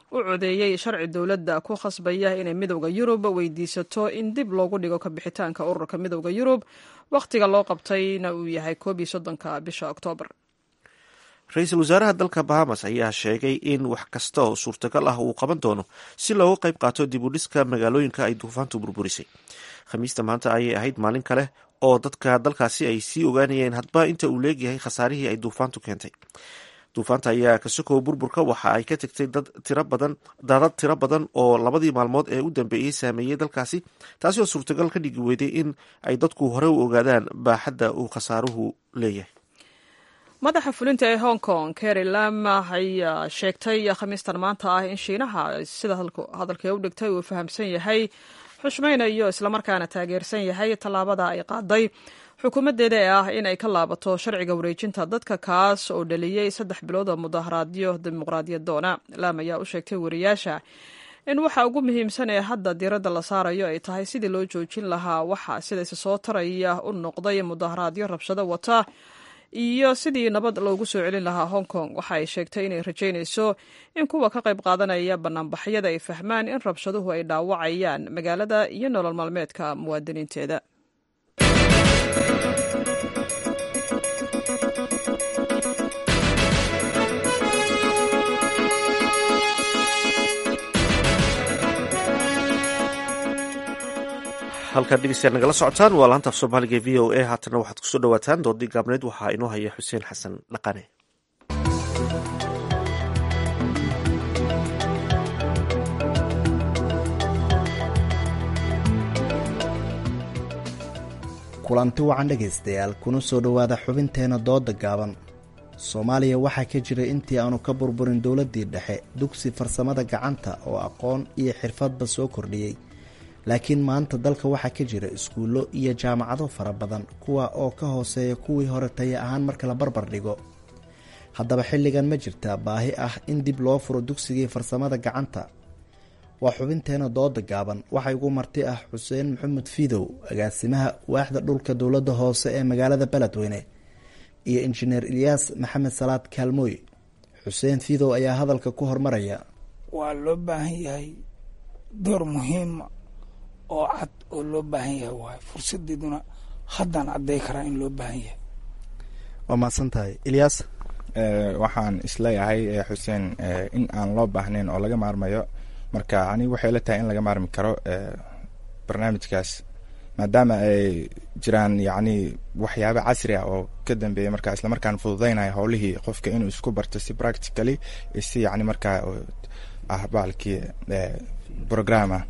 Speaker 1: u codeeyey sharci dowladda ku khasbaya inay midowda yurub weydiisato in dib loogu dhigo kabixitaanka ururka midowda yurub wakhtiga loo qabtayna uu yahay koob iyo soddonka bisha oktoobar.
Speaker 2: ra-iisul wasaaraha dalka bahamas ayaa sheegay in wax kasta oo suurtagal ah uu qaban doono si looga qayb qaato dib u dhiska magaalooyinka ay duufaantu burburisay. khamiista maanta ayay ahayd maalin kale oo dadka dalkaasi ay sii ogaanayeen hadba inta uu leegyahay khasaarihii ay duufaantu keentay. duufaanta ayaa ka sokow burburka waxa ay ka tegtay dad tiro badan daadad tiro badan oo labadii maalmood ee u dambeeyey saameeyey dalkaasi, taasi oo suurtagal ka dhigi weyday in ay dadku hore u ogaadaan baaxadda uu khasaaruhu leeyahay.
Speaker 1: madaxa fulinta ee hong kong Carrie Lam ayaa sheegtay khamiistan maanta ah in shiinaha sida hadalkee u dhigtay uu fahamsan yahay, xushmaynayo islamarkaana taageersan yahay tallaabada ay qaaday xukuumaddeeda ee ah in ay ka laabato sharciga wareejinta dadka kaas oo dhaliyey saddex bilood oo mudaharaadyo dimuqraadiyad doona. Lam ayaa u sheegtay wariyaasha in waxa ugu muhiimsan ee hadda diiradda la saarayo ay tahay sidii loo joojin lahaa waxa sidayse soo taraya u noqday mudaharaadyo rabshado wata iyo sidii nabad loogu soo celin lahaa Hong Kong. waxa ay sheegtay inay rajaynayso in kuwa ka qayb qaadanaya banaanbaxyada ay fahmaan in rabshaduhu ay dhaawacayaan magaalada iyo nolol maalmeedka muwaadiniinteeda.
Speaker 2: halkaad dhegeystayaal nagala socotaan waa laanta af soomaaliga v o a. haatana waxaad kusoo dhawaataan doodii gaabneed waxaa inoo haya xuseen xasan dhaqane.
Speaker 12: kulanti wacan dhegaystayaal kuna soo dhowaada xubinteena dooda gaaban. soomaaliya waxaa ka jiray intii aanu ka burburin dowladdii dhexe dugsi farsamada gacanta oo aqoon iyo xirfadba soo kordhiyey, laakiin maanta dalka waxaa ka jira iskuullo iyo jaamacado fara badan kuwa oo ka hooseeya kuwii hore taya ahaan marka la barbar dhigo. haddaba xilligan ma jirtaa baahi ah in dib loo furo dugsigii farsamada gacanta? waa xubinteena dooda gaaban. waxaa igu marti ah xuseen maxamed fiidow, agaasimaha waaxda dhulka dowladda hoose ee magaalada beledweyne, iyo injineer ilyaas maxamed salaad kaalmooy. xuseen fiidow ayaa hadalka ku hormaraya.
Speaker 13: waa loo baahan yahay door muhiima oo cad oo loo baahan yahay waayo fursadeeduna haddaan cadday karaa in loo baahan yahay.
Speaker 12: waa mahadsan tahay ilyaas.
Speaker 14: waxaan isleeyahay xuseen in aan loo baahnayn oo laga maarmayo, marka aniga waxay la tahay in laga maarmi karo barnaamijkaas maadaama ay jiraan yacni waxyaabo casri ah oo ka dambeeya markaa islamarkaan fududeynaya howlihii qofka inuu isku barto si practically si yacni markaa ah baalkii program ah.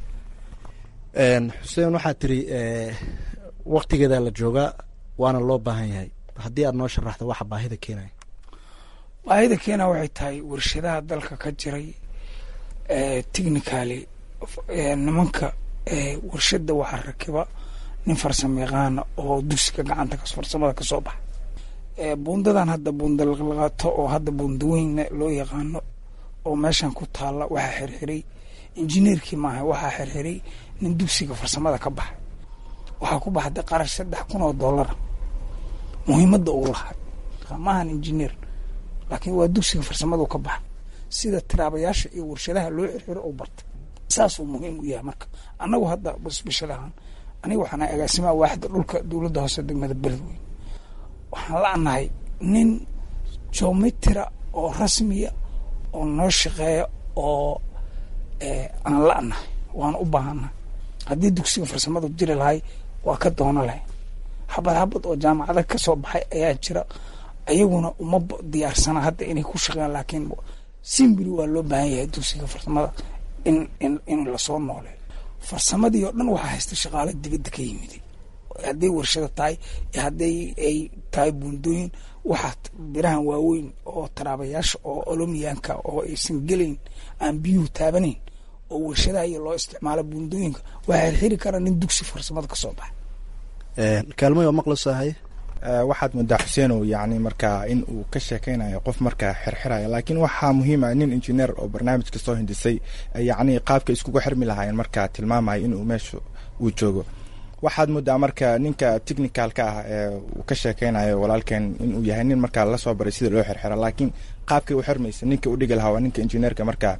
Speaker 12: xuseen waxaa tiri waktigeeda la joogaa waana loo baahan yahay, haddii aad noo sharaxdo waxa baahida keenaya.
Speaker 13: baahida keenaya waxay tahay warshadaha dalka ka jiray technically nimanka warshada waxaa rakiba nin farsamo yaqaana oo dugsiga gacanta farsamada kasoo baxa. buundadan hadda buunda laqaato oo hadda buundaweyn loo yaqaano oo meeshan ku taala waxaa xirxiray injineerkii maaha, waxaa xirxiray nin dugsiga farsamada ka baxa. waxaa ku baxday qarash saddex kun oo dollara. muhiimadda uu lahay maahan injineer, laakiin waa dugsiga farsamadu ka baxa sida tiraabayaasha iyo warshadaha loo xirxiro oo barta. saasuu muhiim u yahay. marka annagu hadda basbashadahan aniga waxaan agaasimaha waaxda dhulka dowladda hoose degmada beledweyne. waxaan la'nahay nin geometria oo rasmiya oo noo shaqeeya oo aan la'nahay, waan u baahannahay. haddii dugsiga farsamadu jiri lahay waa ka doono lahay. xabad xabad oo jaamacada ka soo baxay ayaa jira, ayaguna uma diyaarsana hadda inay ku shaqeeyaan, laakiin simbili waa loo baahan yahay dugsiga farsamada in in in lasoo nooleeyo. farsamadii oo dhan waxaa haysta shaqaale dibadda ka yimid, hadday warshada tahay hadday ay tahay buundooyin, waxaa birahan waaweyn oo taraabayaasha oo olomiyaanka oo aysan gelayn aan biyuhu taabanayn oo warshadaha iyo loo isticmaalo buundooyinka waxaa xirxiri kara nin dugsi farsamada ka soo baxa.
Speaker 12: kaalmay oo maqlasahay
Speaker 14: waxaad moodaa xuseenow yacni markaa in uu ka sheekeynayo qof markaa xirxiraya, laakiin waxaa muhiim ah nin injineer oo barnaamijka soo hindisay yacni qaabka iskugu xirmi lahaayeen markaa tilmaamaya inuu meesha uu joogo. waxaad moodaa marka ninka technicalka ah ee uu ka sheekeynayo walaalkeen inuu yahay nin markaa lasoo baray sida loo xirxiro, laakiin qaabkay u xirmaysa ninka u dhigi lahaa waa ninka injineerka markaa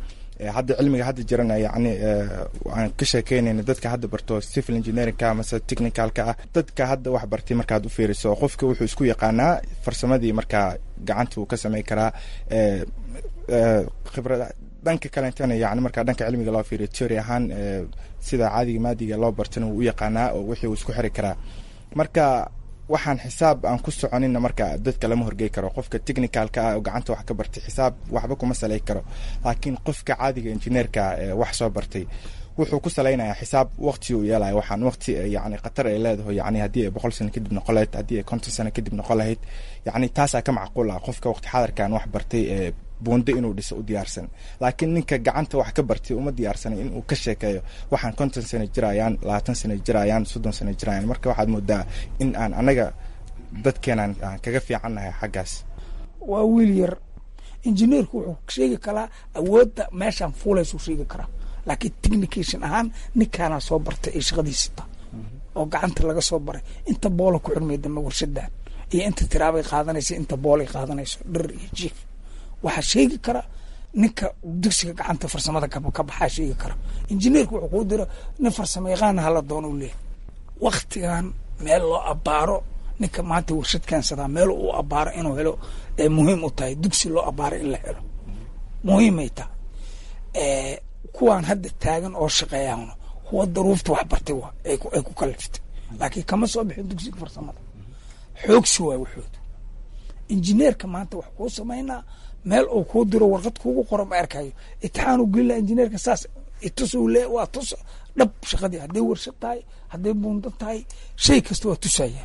Speaker 14: hadda cilmiga hadda jirana yani aan ka sheekeynayna dadka hadda barto civil engineeringka mase technicalka ah dadka hadda wax bartay markaad u fiiriso qofka wuxuu isku yaqaanaa farsamadii markaa gacanta uu ka sameyn karaa khibrada dhanka kalentana yani markaa dhanka cilmiga loo fiiriyo theory ahaan sida caadiga maadiga loo bartana wuu u yaqaanaa oo wixii uu isku xiri karaa marka waxaan xisaab aan ku soconina marka dadka lama horgey karo qofka technicalka ah oo gacanta wax ka bartay xisaab waxba kuma salay karo laakiin qofka caadiga engineerka wax soo bartay wuxuu ku salaynayaa xisaab waqti uu yeelayo waxaan waqti yani qatar ay leedahay yani haddii ay boqol sano kadib noqon lahayd haddii ay konton sano kadib noqon lahayd yani taasaa ka macquul ah qofka waqti xadarkan wax bartay ee buundo inuu dhiso u diyaarsan laakiin ninka gacanta wax ka bartay uma diyaarsanay inuu ka sheekeeyo waxaan konton sano jirayaan labaatan sano jirayaan soddon sano jirayaan marka waxaad moodaa in aan anaga dadkeenaan aan kaga fiicannahay xaggaas
Speaker 13: waa wiil yar injineerku wuxuu sheegi karaa awoodda meeshaan fuulaysuu sheegi karaa laakiin technication ahaan ninkaana soo bartay ee shaqadiisata oo gacanta laga soo baray inta boola ku xirmay dambe warshadan iyo inta tiraabay qaadanaysa inta boolay qaadanayso dhar iyo jiif waxaa sheegi kara ninka dugsiga gacanta farsamada ka baxaa sheegi kara injineerku wuxuu kuu diro nin farsamo yaqaan hala doono u leeyahay waqtigan meel loo abaaro ninka maanta warshad keensadaa meel uu abaaro inuu helo ee muhiim u tahay dugsi loo abaaro in la helo muhiimay tahay kuwaan hadda taagan oo shaqeeyahuna kuwa daruufta wax bartay waa ay ku kaliftay laakiin kama soo bixin dugsiga farsamada xoogsi waay waxooda injineerka maanta wax kuu samaynaa meel uu kuu diro warqad kuugu qoro ma arkayo itixaanu gelina injineerka saas itusuu le waa tus dhab shaqadii hadday warshad tahay hadday buundo tahay shay kasta waa tusaya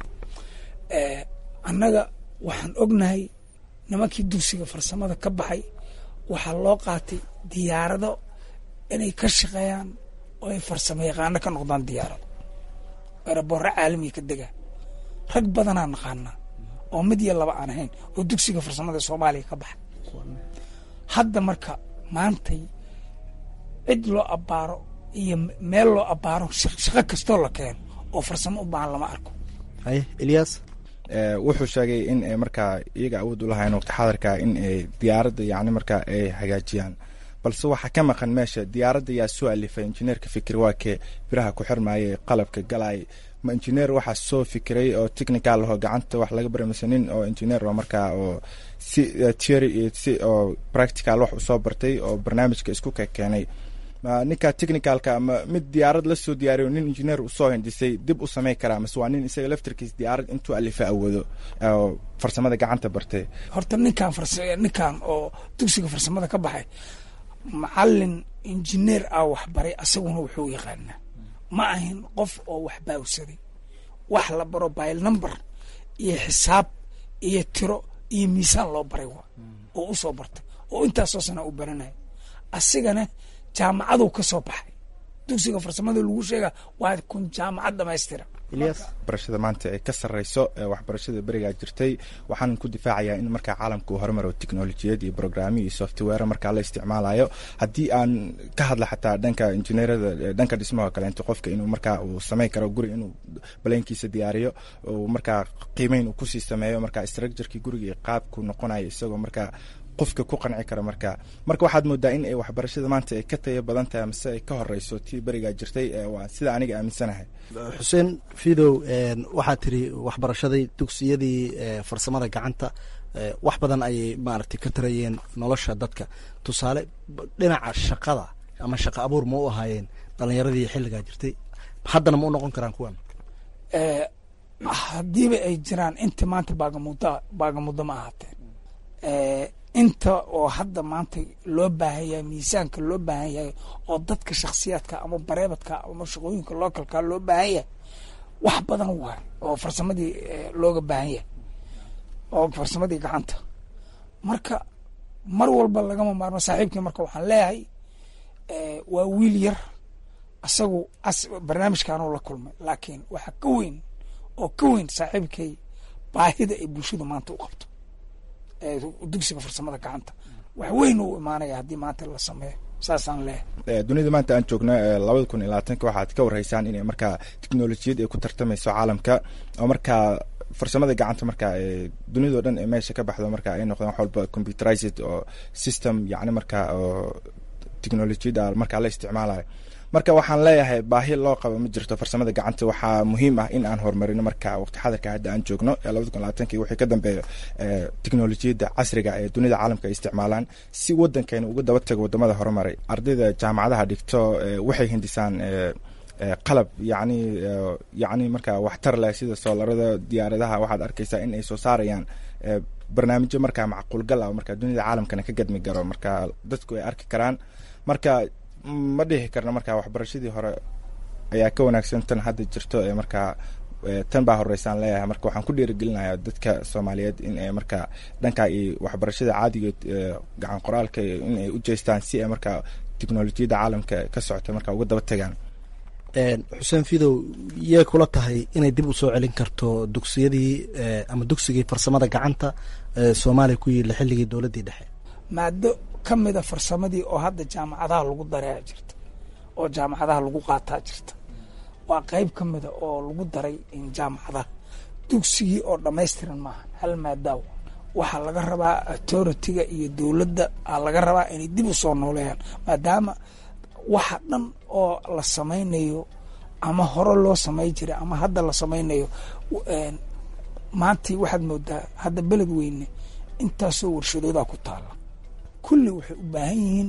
Speaker 13: annaga waxaan ognahay nimankii dugsiga farsamada ka baxay waxaa loo qaatay diyaarado inay ka shaqeeyaan oo ay farsamo yaqaano ka noqdaan diyaarado eraboorre caalamiga ka degaan rag badanaa naqaanaa oo mid iyo laba aan ahayn oo dugsiga farsamada soomaaliya ka baxa hadda marka maantay cid loo abaaro iyo meel loo abaaro shaqo kastoo la keeno oo farsamo u baahan lama arko
Speaker 12: haye Ilyas
Speaker 14: wuxuu sheegay in markaa iyaga awood u lahayn waqti xadarka in diyaaradda yani markaa ay hagaajiyaan balse waxaa ka maqan meesha diyaaradda yaa soo alifay injineerka fikir waa kee biraha ku xirmaayay qalabka galay ma injineer waxaa soo fikiray oo technical oo gacanta wax laga baramasanin oo injineer waa markaa oo si theory iyo si oo practical wax usoo bartay oo barnaamijka isku keenay ninka technicalka ama mid diyaarad la soo diyaariyo nin injineer u soo hindisay dib u sameyn karaa mise waa nin isaga laftirkiis diyaarad intuu alifa awoodo oo farsamada gacanta bartay
Speaker 13: horta ninkan farsamo ninkan oo dugsiga farsamada ka baxay macallin injineer ah wax baray asaguna wuxuu yaqaanaa ma ahin qof oo wax baawsaday wax la baro bile number iyo xisaab iyo tiro iyo miisaan loo baray waa oo u soo bartay oo intaasoo sana u baranaya asigana jaamacadu ka soo baxay dugsiga farsamada lagu sheega waa kun jaamacad dhamaystira
Speaker 14: Ilyas barashada maanta ay ka sareyso waxbarashada bariga jirtay waxaan ku difaacayaa in marka caalamku horumaro tiknoolajiyad iyo programmi iyo software marka la isticmaalayo hadii aan ka hadla xataa dhanka injineerada dhanka dhismaha kale inta qofka inuu marka uu sameyn karo guri inuu baleenkiisa diyaariyo oo marka qiimeyn uu ku sii sameeyo marka structure-kii guriga qaabku noqonayo isagoo marka qofka ku qanci kara marka marka waxaad moodaa in ay waxbarashada maanta ay ka tayo badan tahay mise ay ka horeyso tii bariga jirtay waa sida aniga aaminsanahay
Speaker 12: xuseen fidow waxaad tiri waxbarashadii dugsiyadii farsamada gacanta wax badan ayay maaragtay ka tarayeen nolosha dadka tusaale dhinaca shaqada ama shaqo abuur ma u ahaayeen dhalinyaradii xilligaa jirtay haddana ma u noqon karaan kuwan
Speaker 13: haddiiba ay jiraan inta maanta baagamuda baagamudo ma ahaateen inta oo hadda maanta loo baahan yahay miisaanka loo baahan yahay oo dadka shakhsiyaadka ama bareebadka ama shaqooyinka localka loo baahan yahay wax badan waay oo farsamadii looga baahan yahay oo farsamadii gacanta marka mar walba lagama maarmo saaxiibkii marka waxaan leeyahay waa wiil yar asagu barnaamijkaanuu la kulmay laakiin waxa ka weyn oo ka weyn saaxiibkay baahida ay bulshadu maanta u qabto dugsiga farsamada gacanta wax weyn uu imaanaya haddii maanta la sameeyo saasaan leeyahay
Speaker 14: dunida maanta aan joogna labada kun iyo labaatanka waxaad ka warhaysaan inay markaa tiknolojiyad ay ku tartamayso caalamka oo markaa farsamada gacanta markaa dunidao dhan ee meesha ka baxdo marka ay noqdaan wax walba computerized oo system yacni markaa oo technolojiyada markaa la isticmaalayo marka waxaan leeyahay baahi loo qabo ma jirto farsamada gacanta waxaa muhiim ah in aan horumarino marka waqti xadarka hadda aan joogno labada kun labaatanki wixii ka dambeeyo teknolojiyada casriga ee dunida caalamka ay isticmaalaan si wadankeena uga daba tago wadamada horumaray ardayda jaamacadaha dhigto waxay hindisaan qalab yani yani marka waxtar leh sida soolarada diyaaradaha waxaad arkaysaa in ay soo saarayaan barnaamijyo markaa macquulgal ah marka dunida caalamkana ka gadmi garo marka dadku ay arki karaan marka ma dhihi karna marka waxbarashadii hore ayaa ka wanaagsan tan hadda jirto ee markaa tan baa horeysaan leeyahay marka waxaan ku dhiirigelinayaa dadka Soomaaliyeed in ay marka dhanka iyo waxbarashada caadiga gacan qoraalka in ay u jeestaan si ay marka teknolojiyada caalamka ka socota marka uga daba tagaan
Speaker 12: xuseen fidow yee kula tahay inay dib u soo celin karto dugsiyadii ama dugsigii farsamada gacanta Soomaaliya ku yiri xilligii dowladii dhexe
Speaker 13: maado kamida farsamadii oo hadda jaamacadaha lagu daray jirta oo jaamacadaha lagu qaataa jirta waa qayb kamida oo lagu daray in jaamacadaha dugsigii oo dhameystiran maaha hal maado waxa laga rabaa authority-ga iyo dowladda laga rabaa inay dib u soo nooleeyaan maadaama waxa dhan oo la sameynayo ama hore loo sameey jiray ama hadda la sameynayo maanta waxaad moodaa hadda beled weyne intaasoo warshadooda ku taala kulli waxay u baahan yihiin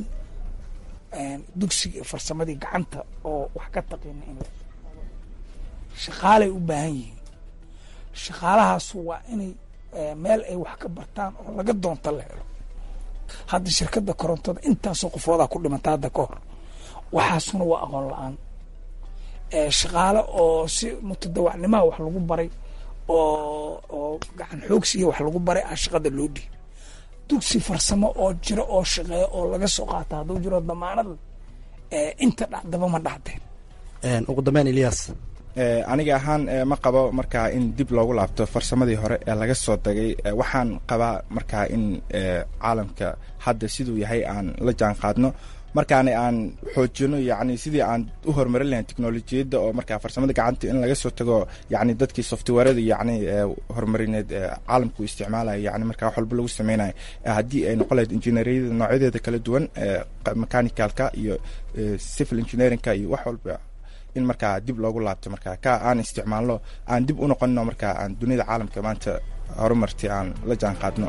Speaker 13: dugsiga farsamadii gacanta oo wax ka taqina in shaqaalay u baahan yihiin shaqaalahaas waa inay meel ay wax ka bartaan oo laga doonto la helo hadda shirkadda korontada intaasoo qofooda ku dhimata hadda ka hor waxaasuna waa aqoon la-aan shaqaale oo si mutadawacnimaha wax lagu baray oo oo gacan xoogsiya wax lagu baray a shaqada loo dhiib dugsi farsamo oo jiro oo shaqeeyo oo laga soo qaata hadduu jiro damaanad inta dhacdaba ma dhacdeen
Speaker 12: ugu dambeyn Ilyas
Speaker 14: aniga ahaan ma qabo markaa in dib loogu laabto farsamadii hore ee laga soo tagay waxaan qabaa markaa in caalamka hadda siduu yahay aan la jaan qaadno markaana aan xoojino yani sidii aan u horumarin lahayn teknolojiyada oo markaa farsamada gacanta in laga soo tago yani dadkii softwareda yani horumarineed caalamku isticmaalayo yani markaa wax walba lagu sameynayo haddii ay noqon lahayd engineeriyada noocyadeeda kala duwan mechanicalka iyo civil engineeringka iyo wax walba in markaa dib loogu laabto markaa ka aan isticmaalno aan dib u noqonno markaa aan dunida caalamka maanta horumartay aan la jaan qaadno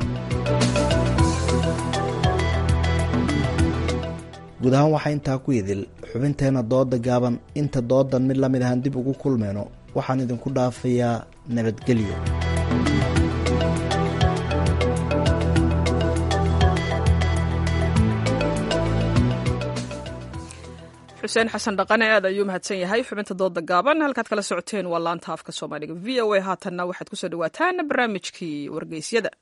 Speaker 12: guud ahaan waxaa intaa ku idil xubinteena dooda gaaban inta doodan mid lamid ahaan dib ugu kulmeyno waxaan idinku dhaafayaa nabadgelyo
Speaker 1: xuseen xasan dhaqane aad ayuu mahadsan yahay xubinta dooda gaaban halkaad kala socoteen waa laanta afka soomaaliga v o a haatanna waxaad kusoo dhawaataan barnaamijkii wargeysyada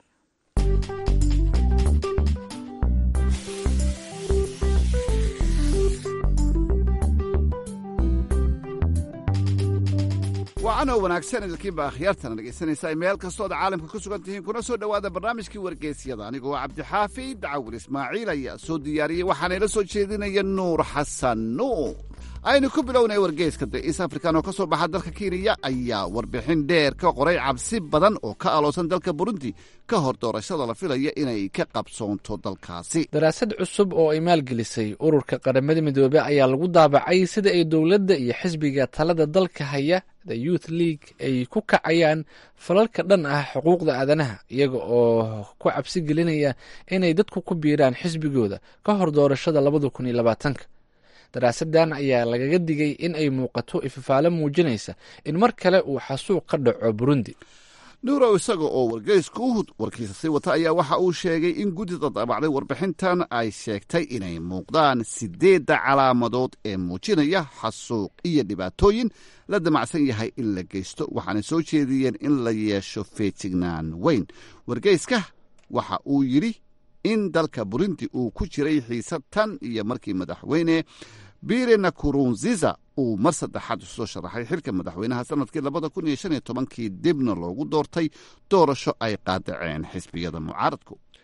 Speaker 15: wacanoo wanaagsan idinkiinba akhyaartana dhegaysanaysaa meel kastooda caalamka ku sugan tihiin kuna soo dhowaada barnaamijkii wargeysyada anigoo cabdixaafi dacwur ismaaciil ayaa soo diyaariyey waxaanayla soo jeedinaya nuur xasan nuur aynu ku bilownay wargeyska the east african oo ka soo baxa dalka kenya ayaa warbixin dheer ka qoray cabsi badan oo ka aloosan dalka burundi ka hor doorashada la filaya inay ka qabsoonto dalkaasi
Speaker 16: daraasad cusub oo ay maalgelisay ururka qaramada midoobey ayaa lagu daabacay sida ay dowladda iyo xisbiga talada dalka haya the youth league ay ku kacayaan falalka dhan ah xuquuqda aadanaha iyaga oo ku cabsi gelinaya inay dadku ku biiraan xisbigooda ka hor doorashada labada kun iyo labaatanka daraasadan ayaa lagaga digay in ay muuqato ifafaalo muujinaysa in mar kale uu xasuuq ka dhaco burundi
Speaker 15: nuurow isaga oo wargeysku uhud warkiisa sii wata ayaa waxa uu sheegay in guddida daabacday warbixintan ay sheegtay inay muuqdaan sideedda calaamadood ee muujinaya xasuuq iyo dhibaatooyin la damacsan yahay in la geysto waxaana soo jeediyeen in la yeesho feejignaan weyn wargeyska waxa uu yidhi in dalka burundi uu ku jiray xiisad tan iyo markii madaxweyne Pierre Nkurunziza uu mar saddexaad soo sharaxay xilka madaxweynaha sanadkii labada kun iyo shan iyo tobankii dibna loogu doortay doorasho ay qaadaceen xisbiyada mucaaradku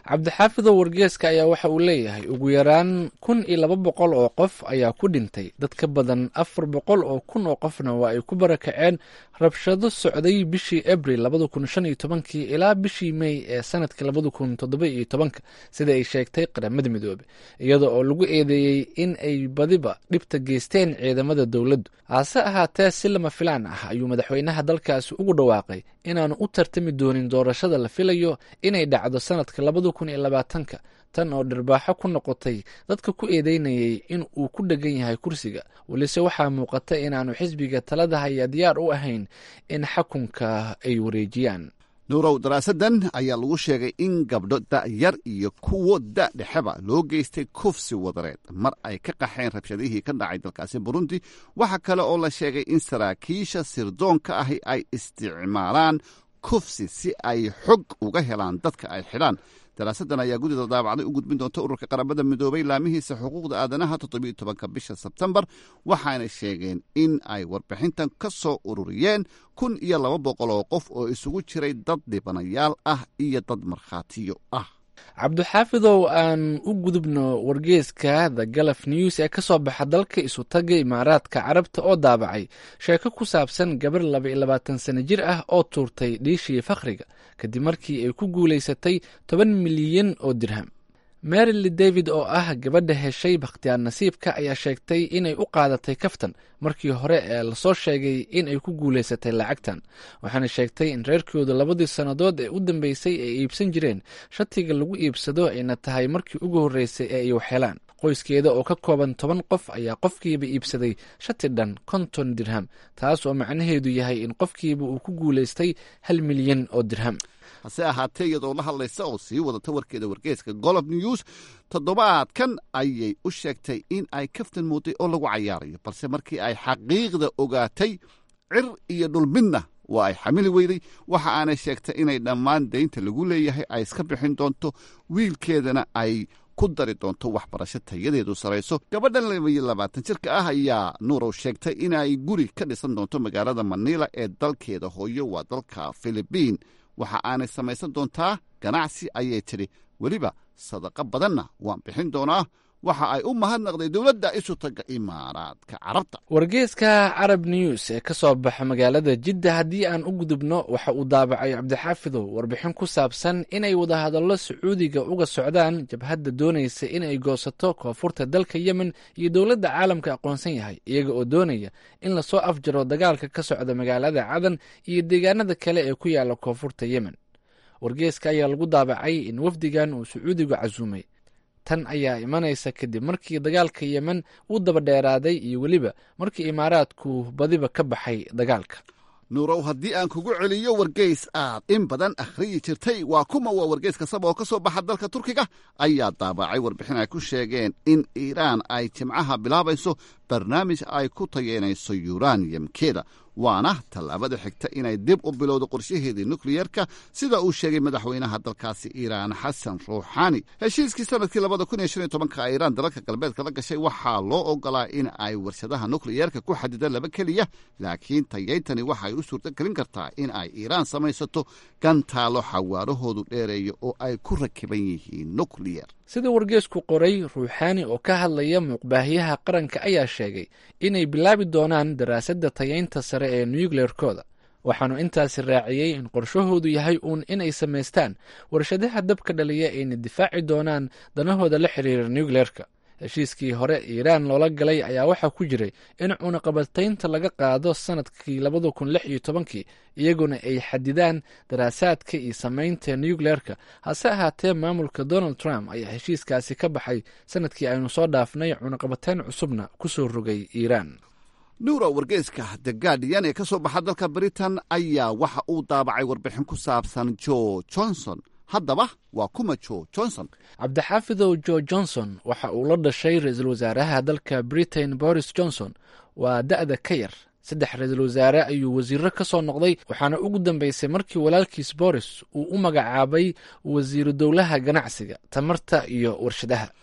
Speaker 16: cabdixaafidow wargeeska ayaa waxa uu leeyahay ugu yaraan kun iyo laba boqol oo qof ayaa ku dhintay, dad ka badan afar boqol oo kun oo qofna waa ay ku barakaceen rabshado socday bishii abril labada kun shan iyo tobankii ilaa bishii mey ee sanadka labada kun toddoba iyo tobanka sida ay sheegtay qaramada midoobe, iyada oo lagu eedeeyey in ay badiba dhibta geysteen ciidamada dowladdu. hase ahaatee si lama filaan ah ayuu madaxweynaha dalkaasi ugu dhawaaqay inaanu u tartami doonin doorashada la filayo inay dhacdo sanadka labada kun iyo labaatanka, tan oo dhirbaaxo ku noqotay dadka ku eedeynayay in uu ku dhegan yahay kursiga. welise waxaa muuqata inaanu xisbiga talada haya diyaar u ahayn in xakunka ay wareejiyaan.
Speaker 15: nuurow daraasadan ayaa lagu sheegay in gabdho da'yar iyo kuwo da' dhexeba loo geystay kufsi wadareed mar ay ka qaxeen rabshadihii ka dhacay dalkaasi burundi. waxa kale oo la sheegay in saraakiisha sirdoonka ahi ay isticmaalaan kufsi si ay xog uga helaan dadka ay xidhaan. daraasadan ayaa guddida daabacday u gudbin doonta ururka qaramada midoobay laamihiisa xuquuqda aadanaha toddobiyo tobanka bisha sebtembar, waxaana sheegeen in ay warbixintan ka soo ururiyeen kun iyo laba boqol oo qof oo isugu jiray dad dhibanayaal ah iyo dad markhaatiyo ah.
Speaker 16: cabdixaafidow aan u gudubno wargeeska the galaf news ee ka soo baxa dalka isutaga imaaraadka carabta oo daabacay sheeko ku saabsan gabar laba iyo labaatan sano jir ah oo tuurtay dhiishii fakhriga kadib markii ay ku guulaysatay toban milyan oo dirham. maryli david oo ah gabadha heshay bakhtiyaar nasiibka ayaa sheegtay inay u qaadatay kaftan markii hore ee lasoo sheegay inay ku guulaysatay lacagtan, waxaana sheegtay in reerkooda labadii sannadood ee u dambeysay ay iibsan jireen shatiga lagu iibsado ayna tahay markii ugu horreysay ee ay waxhelaan. qoyskeeda oo ka kooban toban qof ayaa qofkiiba iibsaday shati dhan konton dirham, taas oo macnaheedu yahay in qofkiiba uu ku guulaystay hal milyan oo dirham.
Speaker 15: hase ahaatee iyadoo la hadlaysa oo sii wadata warkeeda wargeeska golof news toddobaadkan ayay u sheegtay in ay kaftan mooday oo lagu cayaarayo, balse markii ay xaqiiqda ogaatay cir iyo dhulmidna waa ay xamili weyday. waxa aanay sheegtay inay dhammaan daynta lagu leeyahay ay iska bixin doonto, wiilkeedana ay ku dari doonto waxbarasho tayadeedu sarayso. gabadhan laba iyo labaatan jirka ah ayaa nuurow sheegtay inay guri ka dhisan doonto magaalada manila ee dalkeeda hooyo waa dalka philibiin. waxa aanay samaysan doontaa ganacsi ayay tidhi, weliba sadaqo badanna waan bixin doonaa. waxa ay u mahadnaqday dowladda isutaga imaaraadka carabta.
Speaker 16: wargeeska carab news ee ka soo baxa magaalada jidda haddii aan u gudubno waxa uu daabacay cabdixaafidow warbixin ku saabsan inay wadahadallo sacuudiga uga socdaan jabhadda doonaysa inay goosato koonfurta dalka yemen iyo dowladda caalamka aqoonsan yahay, iyaga oo doonaya in lasoo afjaro dagaalka ka socda magaalada cadan iyo deegaanada kale ee ku yaala koonfurta yemen. wargeeska ayaa lagu daabacay in wafdigan uu sacuudigu casuumay. tan ayaa imanaysa kadib markii dagaalka yemen uu daba dheeraaday iyo weliba markii imaaraadku badiba ka baxay dagaalka.
Speaker 15: nuurow haddii aan kugu celiyo wargeys aad in badan akhriyi jirtay waa kuma waa wargeyska saba oo ka soo baxa dalka turkiga ayaa daabacay warbixin ay ku sheegeen in iiraan ay jimcaha bilaabayso barnaamij ay ku tayeynayso yuraniyamkeeda, waana tallaabada xigta inay dib u bilowdo qorshaheedii nukliyeerka sida uu sheegay madaxweynaha dalkaasi iiraan xasan ruuxaani. heshiiskii sanadkii labada kun iyo shan iyo tobanka iiraan dalalka galbeedka la gashay waxaa loo ogolaa in ay warshadaha nukliyeerka ku xadida laba keliya, laakiin tayeyntani waxay u suurto gelin kartaa in ay iiraan samaysato gantaalo xawaarahoodu dheereeyo oo ay ku rakiban yihiin nukliyer.
Speaker 16: sida wargeesku qoray, ruuxaani oo ka hadlaya muuqbaahiyaha qaranka ayaa sheegay inay bilaabi doonaan daraasadda tayeynta sare ee nukleerkooda, waxaanu intaasi raaciyey in qorshahoodu yahay uun inay samaystaan warshadaha dabka dhaliya ayna difaaci doonaan danahooda la xiriira nukleerka. heshiiskii hore iiraan loola galay ayaa waxaa ku jiray in cunaqabataynta laga qaado sanadkii labada kun lix iyo tobankii, iyaguna ay xadidaan daraasaadka iyo samaynta nukleerka. hase ahaatee maamulka donald trump ayaa heshiiskaasi ka baxay sanadkii aynu soo dhaafnay, cunaqabatayn cusubna ku soo rogay iiraan.
Speaker 15: nuura wargeyska the guardian ee ka soo baxa dalka britain ayaa waxa uu daabacay warbixin ku saabsan jo johnson. haddaba waa kuma jo johnson?
Speaker 16: cabdixaafidow jo johnson waxa uu la dhashay ra-iisul wasaaraha dalka britain boris johnson. waa da'da ka yar saddex ra-iisul wasaare ayuu wasiiro ka soo noqday, waxaana ugu dambeysay markii walaalkiis boris uu u magacaabay wasiiru dowlaha ganacsiga, tamarta iyo warshadaha.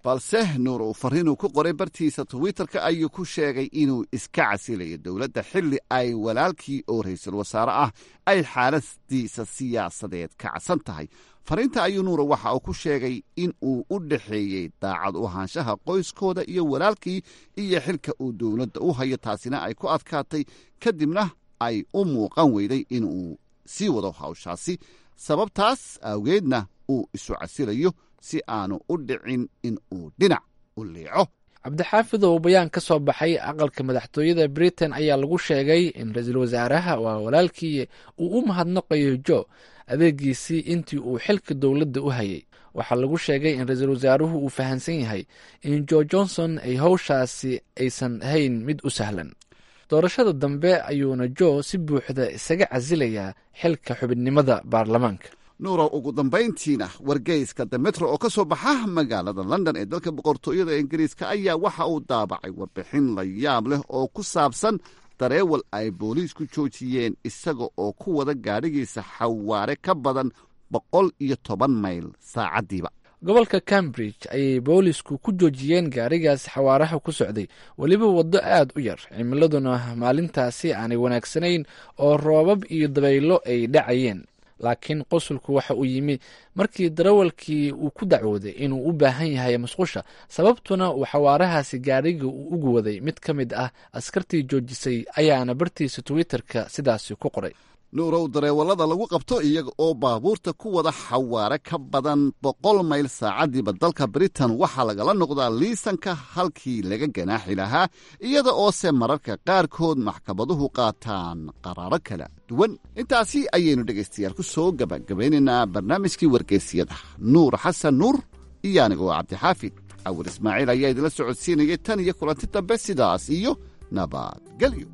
Speaker 15: balse nuur uu fariinuu ku qoray bartiisa twitterka ayuu ku sheegay inuu iska casilayo dowladda xilli ay walaalkii oo ra-iisul wasaare ah ay xaaladiisa siyaasadeed kacsan tahay. fariinta ayuu nuura waxa uu ku sheegay in uu u dhexeeyey daacad u ahaanshaha qoyskooda iyo walaalkii iyo xilka uu dowladda u hayo, taasina ay ku adkaatay kadibna ay u muuqan weyday inuu sii wado hawshaasi, sababtaas awgeedna uu isu casilayo si aanu u dhicin in uu dhinac u liico.
Speaker 16: cabdixaafid oo bayaan ka soo baxay aqalka madaxtooyada britain ayaa lagu sheegay in ra-iisul wasaaraha waa walaalkii uu u mahadnaqayo jo adeegiisii intii uu xilka dowladda u hayay. waxaa lagu sheegay in ra-iisul wasaaruhu uu fahamsan yahay in jo johnson ay howshaasi aysan ahayn mid u sahlan. doorashada dambe ayuuna jo si buuxda isaga casilayaa xilka xubinimada baarlamaanka.
Speaker 15: nuurow, ugu dambayntiina wargeyska the metro oo ka soo baxa magaalada london ee dalka boqortooyada ingiriiska ayaa waxa uu daabacay warbixin la yaab leh oo ku saabsan dareewal ay booliisku joojiyeen isaga oo ku wada gaadhigiisa xawaare ka badan boqol iyo toban mayl saacaddiiba.
Speaker 16: gobolka cambridge ayay boolisku ku joojiyeen gaarigaas xawaaraha ku socday, weliba waddo aad u yar, cimiladuna maalintaasi aanay wanaagsanayn oo roobab iyo dabaylo ay dhacayeen. laakiin qosulku waxa uu yimi markii darawalkii uu ku dacwooday inuu u baahan yahay musqusha, sababtuna uu xawaarahaasi gaadhiga uu ugu waday. mid ka mid ah askartii joojisay ayaana bartiisa twitterka sidaasi ku qoray.
Speaker 15: nuurow, dareewallada lagu qabto iyaga oo baabuurta ku wada xawaare ka badan boqol mayl saacaddiiba dalka britain waxaa lagala noqdaa liisanka halkii laga ganaaxi lahaa, iyada oose mararka qaarkood maxkamaduhu qaataan qaraaro kala duwan. intaasi ayaynu dhegaystayaal ku soo gabagabaynaynaa barnaamijkii wargeysyada. nuur xasan nuur iyo anigoo cabdixaafid cawir ismaaciil ayaa idinla socodsiinayay tan iyo kulanti dambe, sidaas iyo nabadgelyo.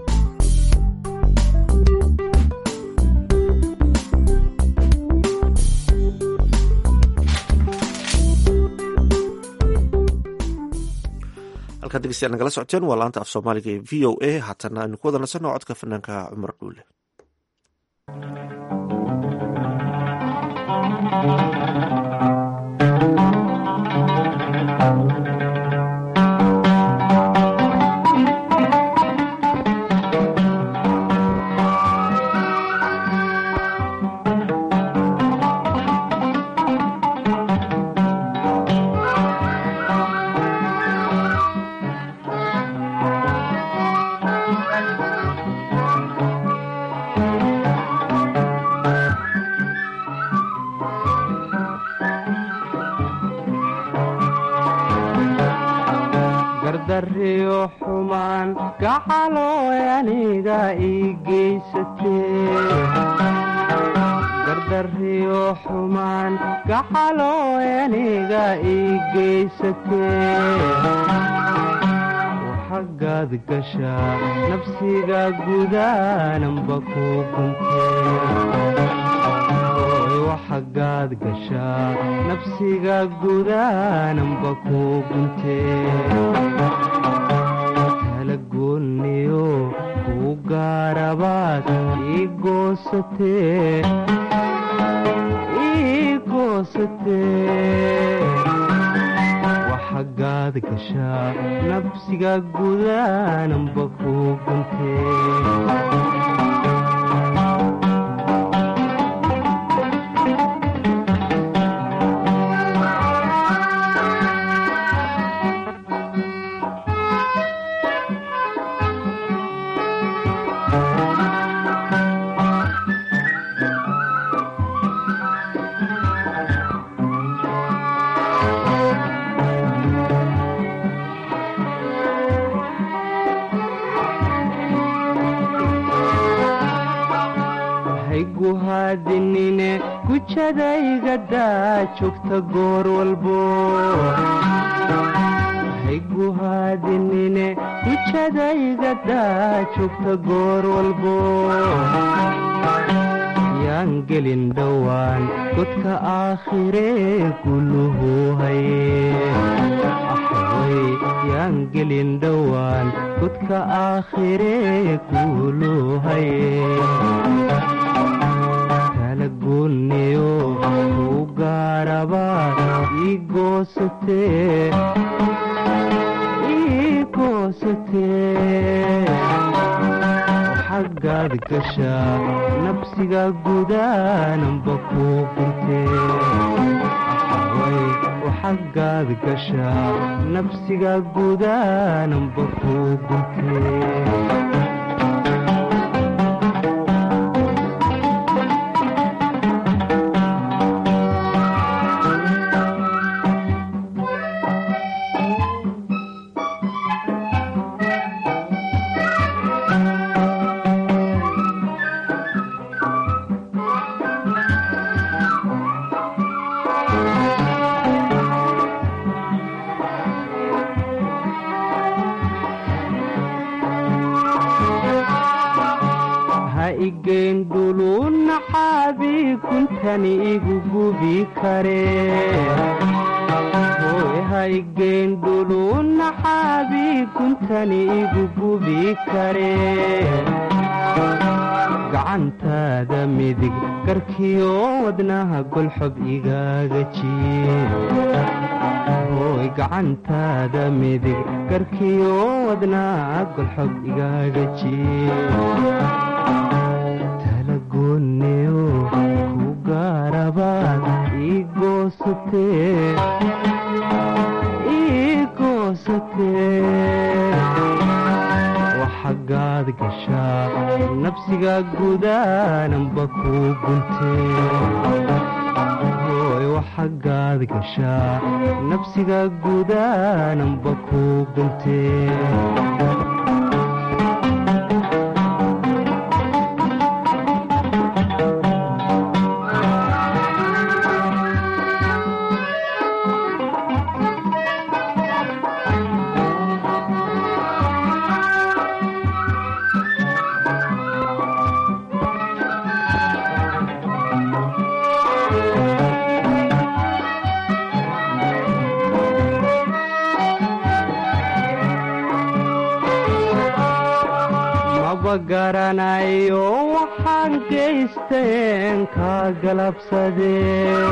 Speaker 2: halkaan degeystayaal nagala socoteen waa laanta af soomaaliga ee v o a. haatana aynu ku wada nasanno codka fanaanka cumar dhuule.
Speaker 17: gardarriyo xumaan gacalooy aniga ii geysatee gardarriyo xumaan gacalooy aniga ii geysatee waxagaad gashaa nafsiga gudaananba ku guntee waxagaad gashaa nafsiga gudaananba ku guntee kala goonniyo kuu gaarabaad ii goosatee ii goosatee waxagaad gashaa nafsiga gudaananba ku guntee guhadinine gujadaygadaa joogta goor walbo hayguhaadinine gujadaygadaa joogta goor walbo yaan gelin dhowaan godka aakhiree guluhu haye axway yaan gelin dhowaan godka aakhiree guluhu haye goonniyo kuu gaarabaad ii goosatee gashaa nafsiga gudaananba kuu guntee way waxagaad gashaa nafsiga gudaananba kuu guntee gacantaada midig garkiyo wadnaha golxob igaaga jiye gacantaada midig garkiyo wadnaha golxob igaaga jiye talagoonneyo ku gaarabaad ii goosatee ii goosatee waxagaad gashaa nafsiga gudaananba kuu guntee waxagaad gashaa nafsiga gudaananba kuu guntee garanayo waxaan geysteen kaa galabsadee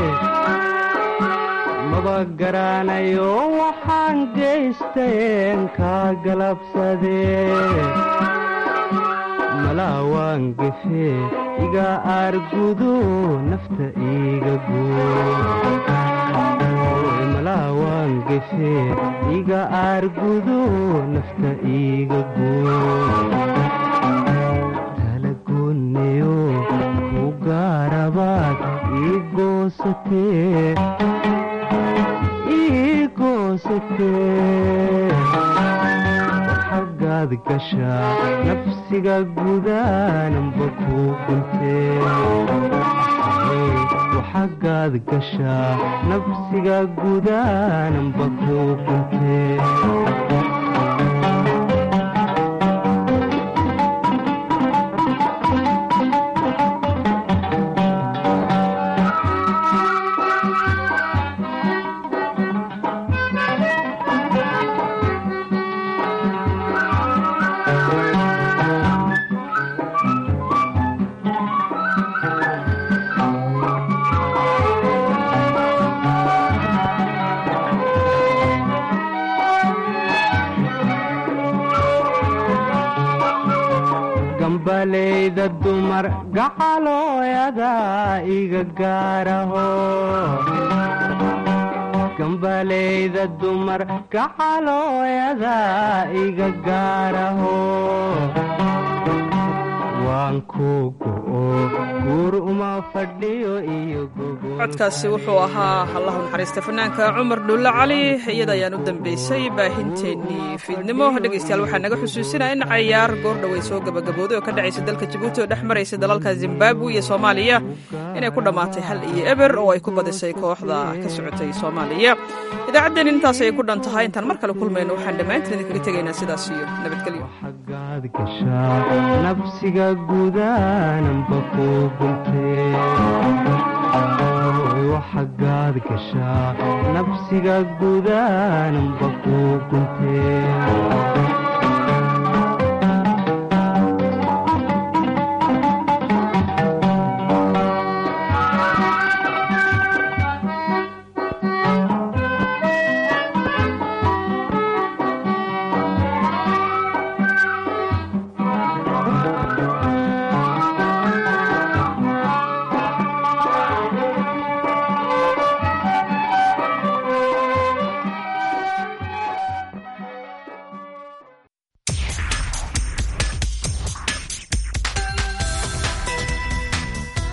Speaker 17: maba garanayo waxaan geysteen kaa galabsadee malaawaan gefee iga aargudo nafta iiga guur malaawaan gefee iga aargudo nafta iiga guur gaarabaad ii goosatee ii goosatee waxagaad gashaa nafsiga gudaananba kuu guntee waxagaad gashaa nafsiga gudaananba kuu guntee baleyda dumar gacalooyada iga gaaraho gambaleyda dumar gacalooyada iga gaaraho waan ku go'o guur uma fadhiyo iyo gogo
Speaker 1: codkaasi wuxuu ahaa allahu naxariista fanaanka cumar dhuulle cali iyada ayaan u dambaysay baahinteennii fiidnimo dhegaystayaal waxaa naga xusuusinaya in cayaar goordhoway soo gabagabooday oo ka dhacaysa dalka jabuuti oo dhex maraysa dalalka zimbabwe iyo soomaaliya inay ku dhammaatay hal iyo eber oo ay ku badisay kooxda ka socotay soomaaliya idaacaddeen intaas ay ku dhan tahay intaan mar kale kulmayno waxaan dhammaantiin idinkaga tegaynaa sidaas iyo nabadgelyo
Speaker 17: nafsiga gudaananba kuu guntee waxagaad gashaa nafsiga gudaananba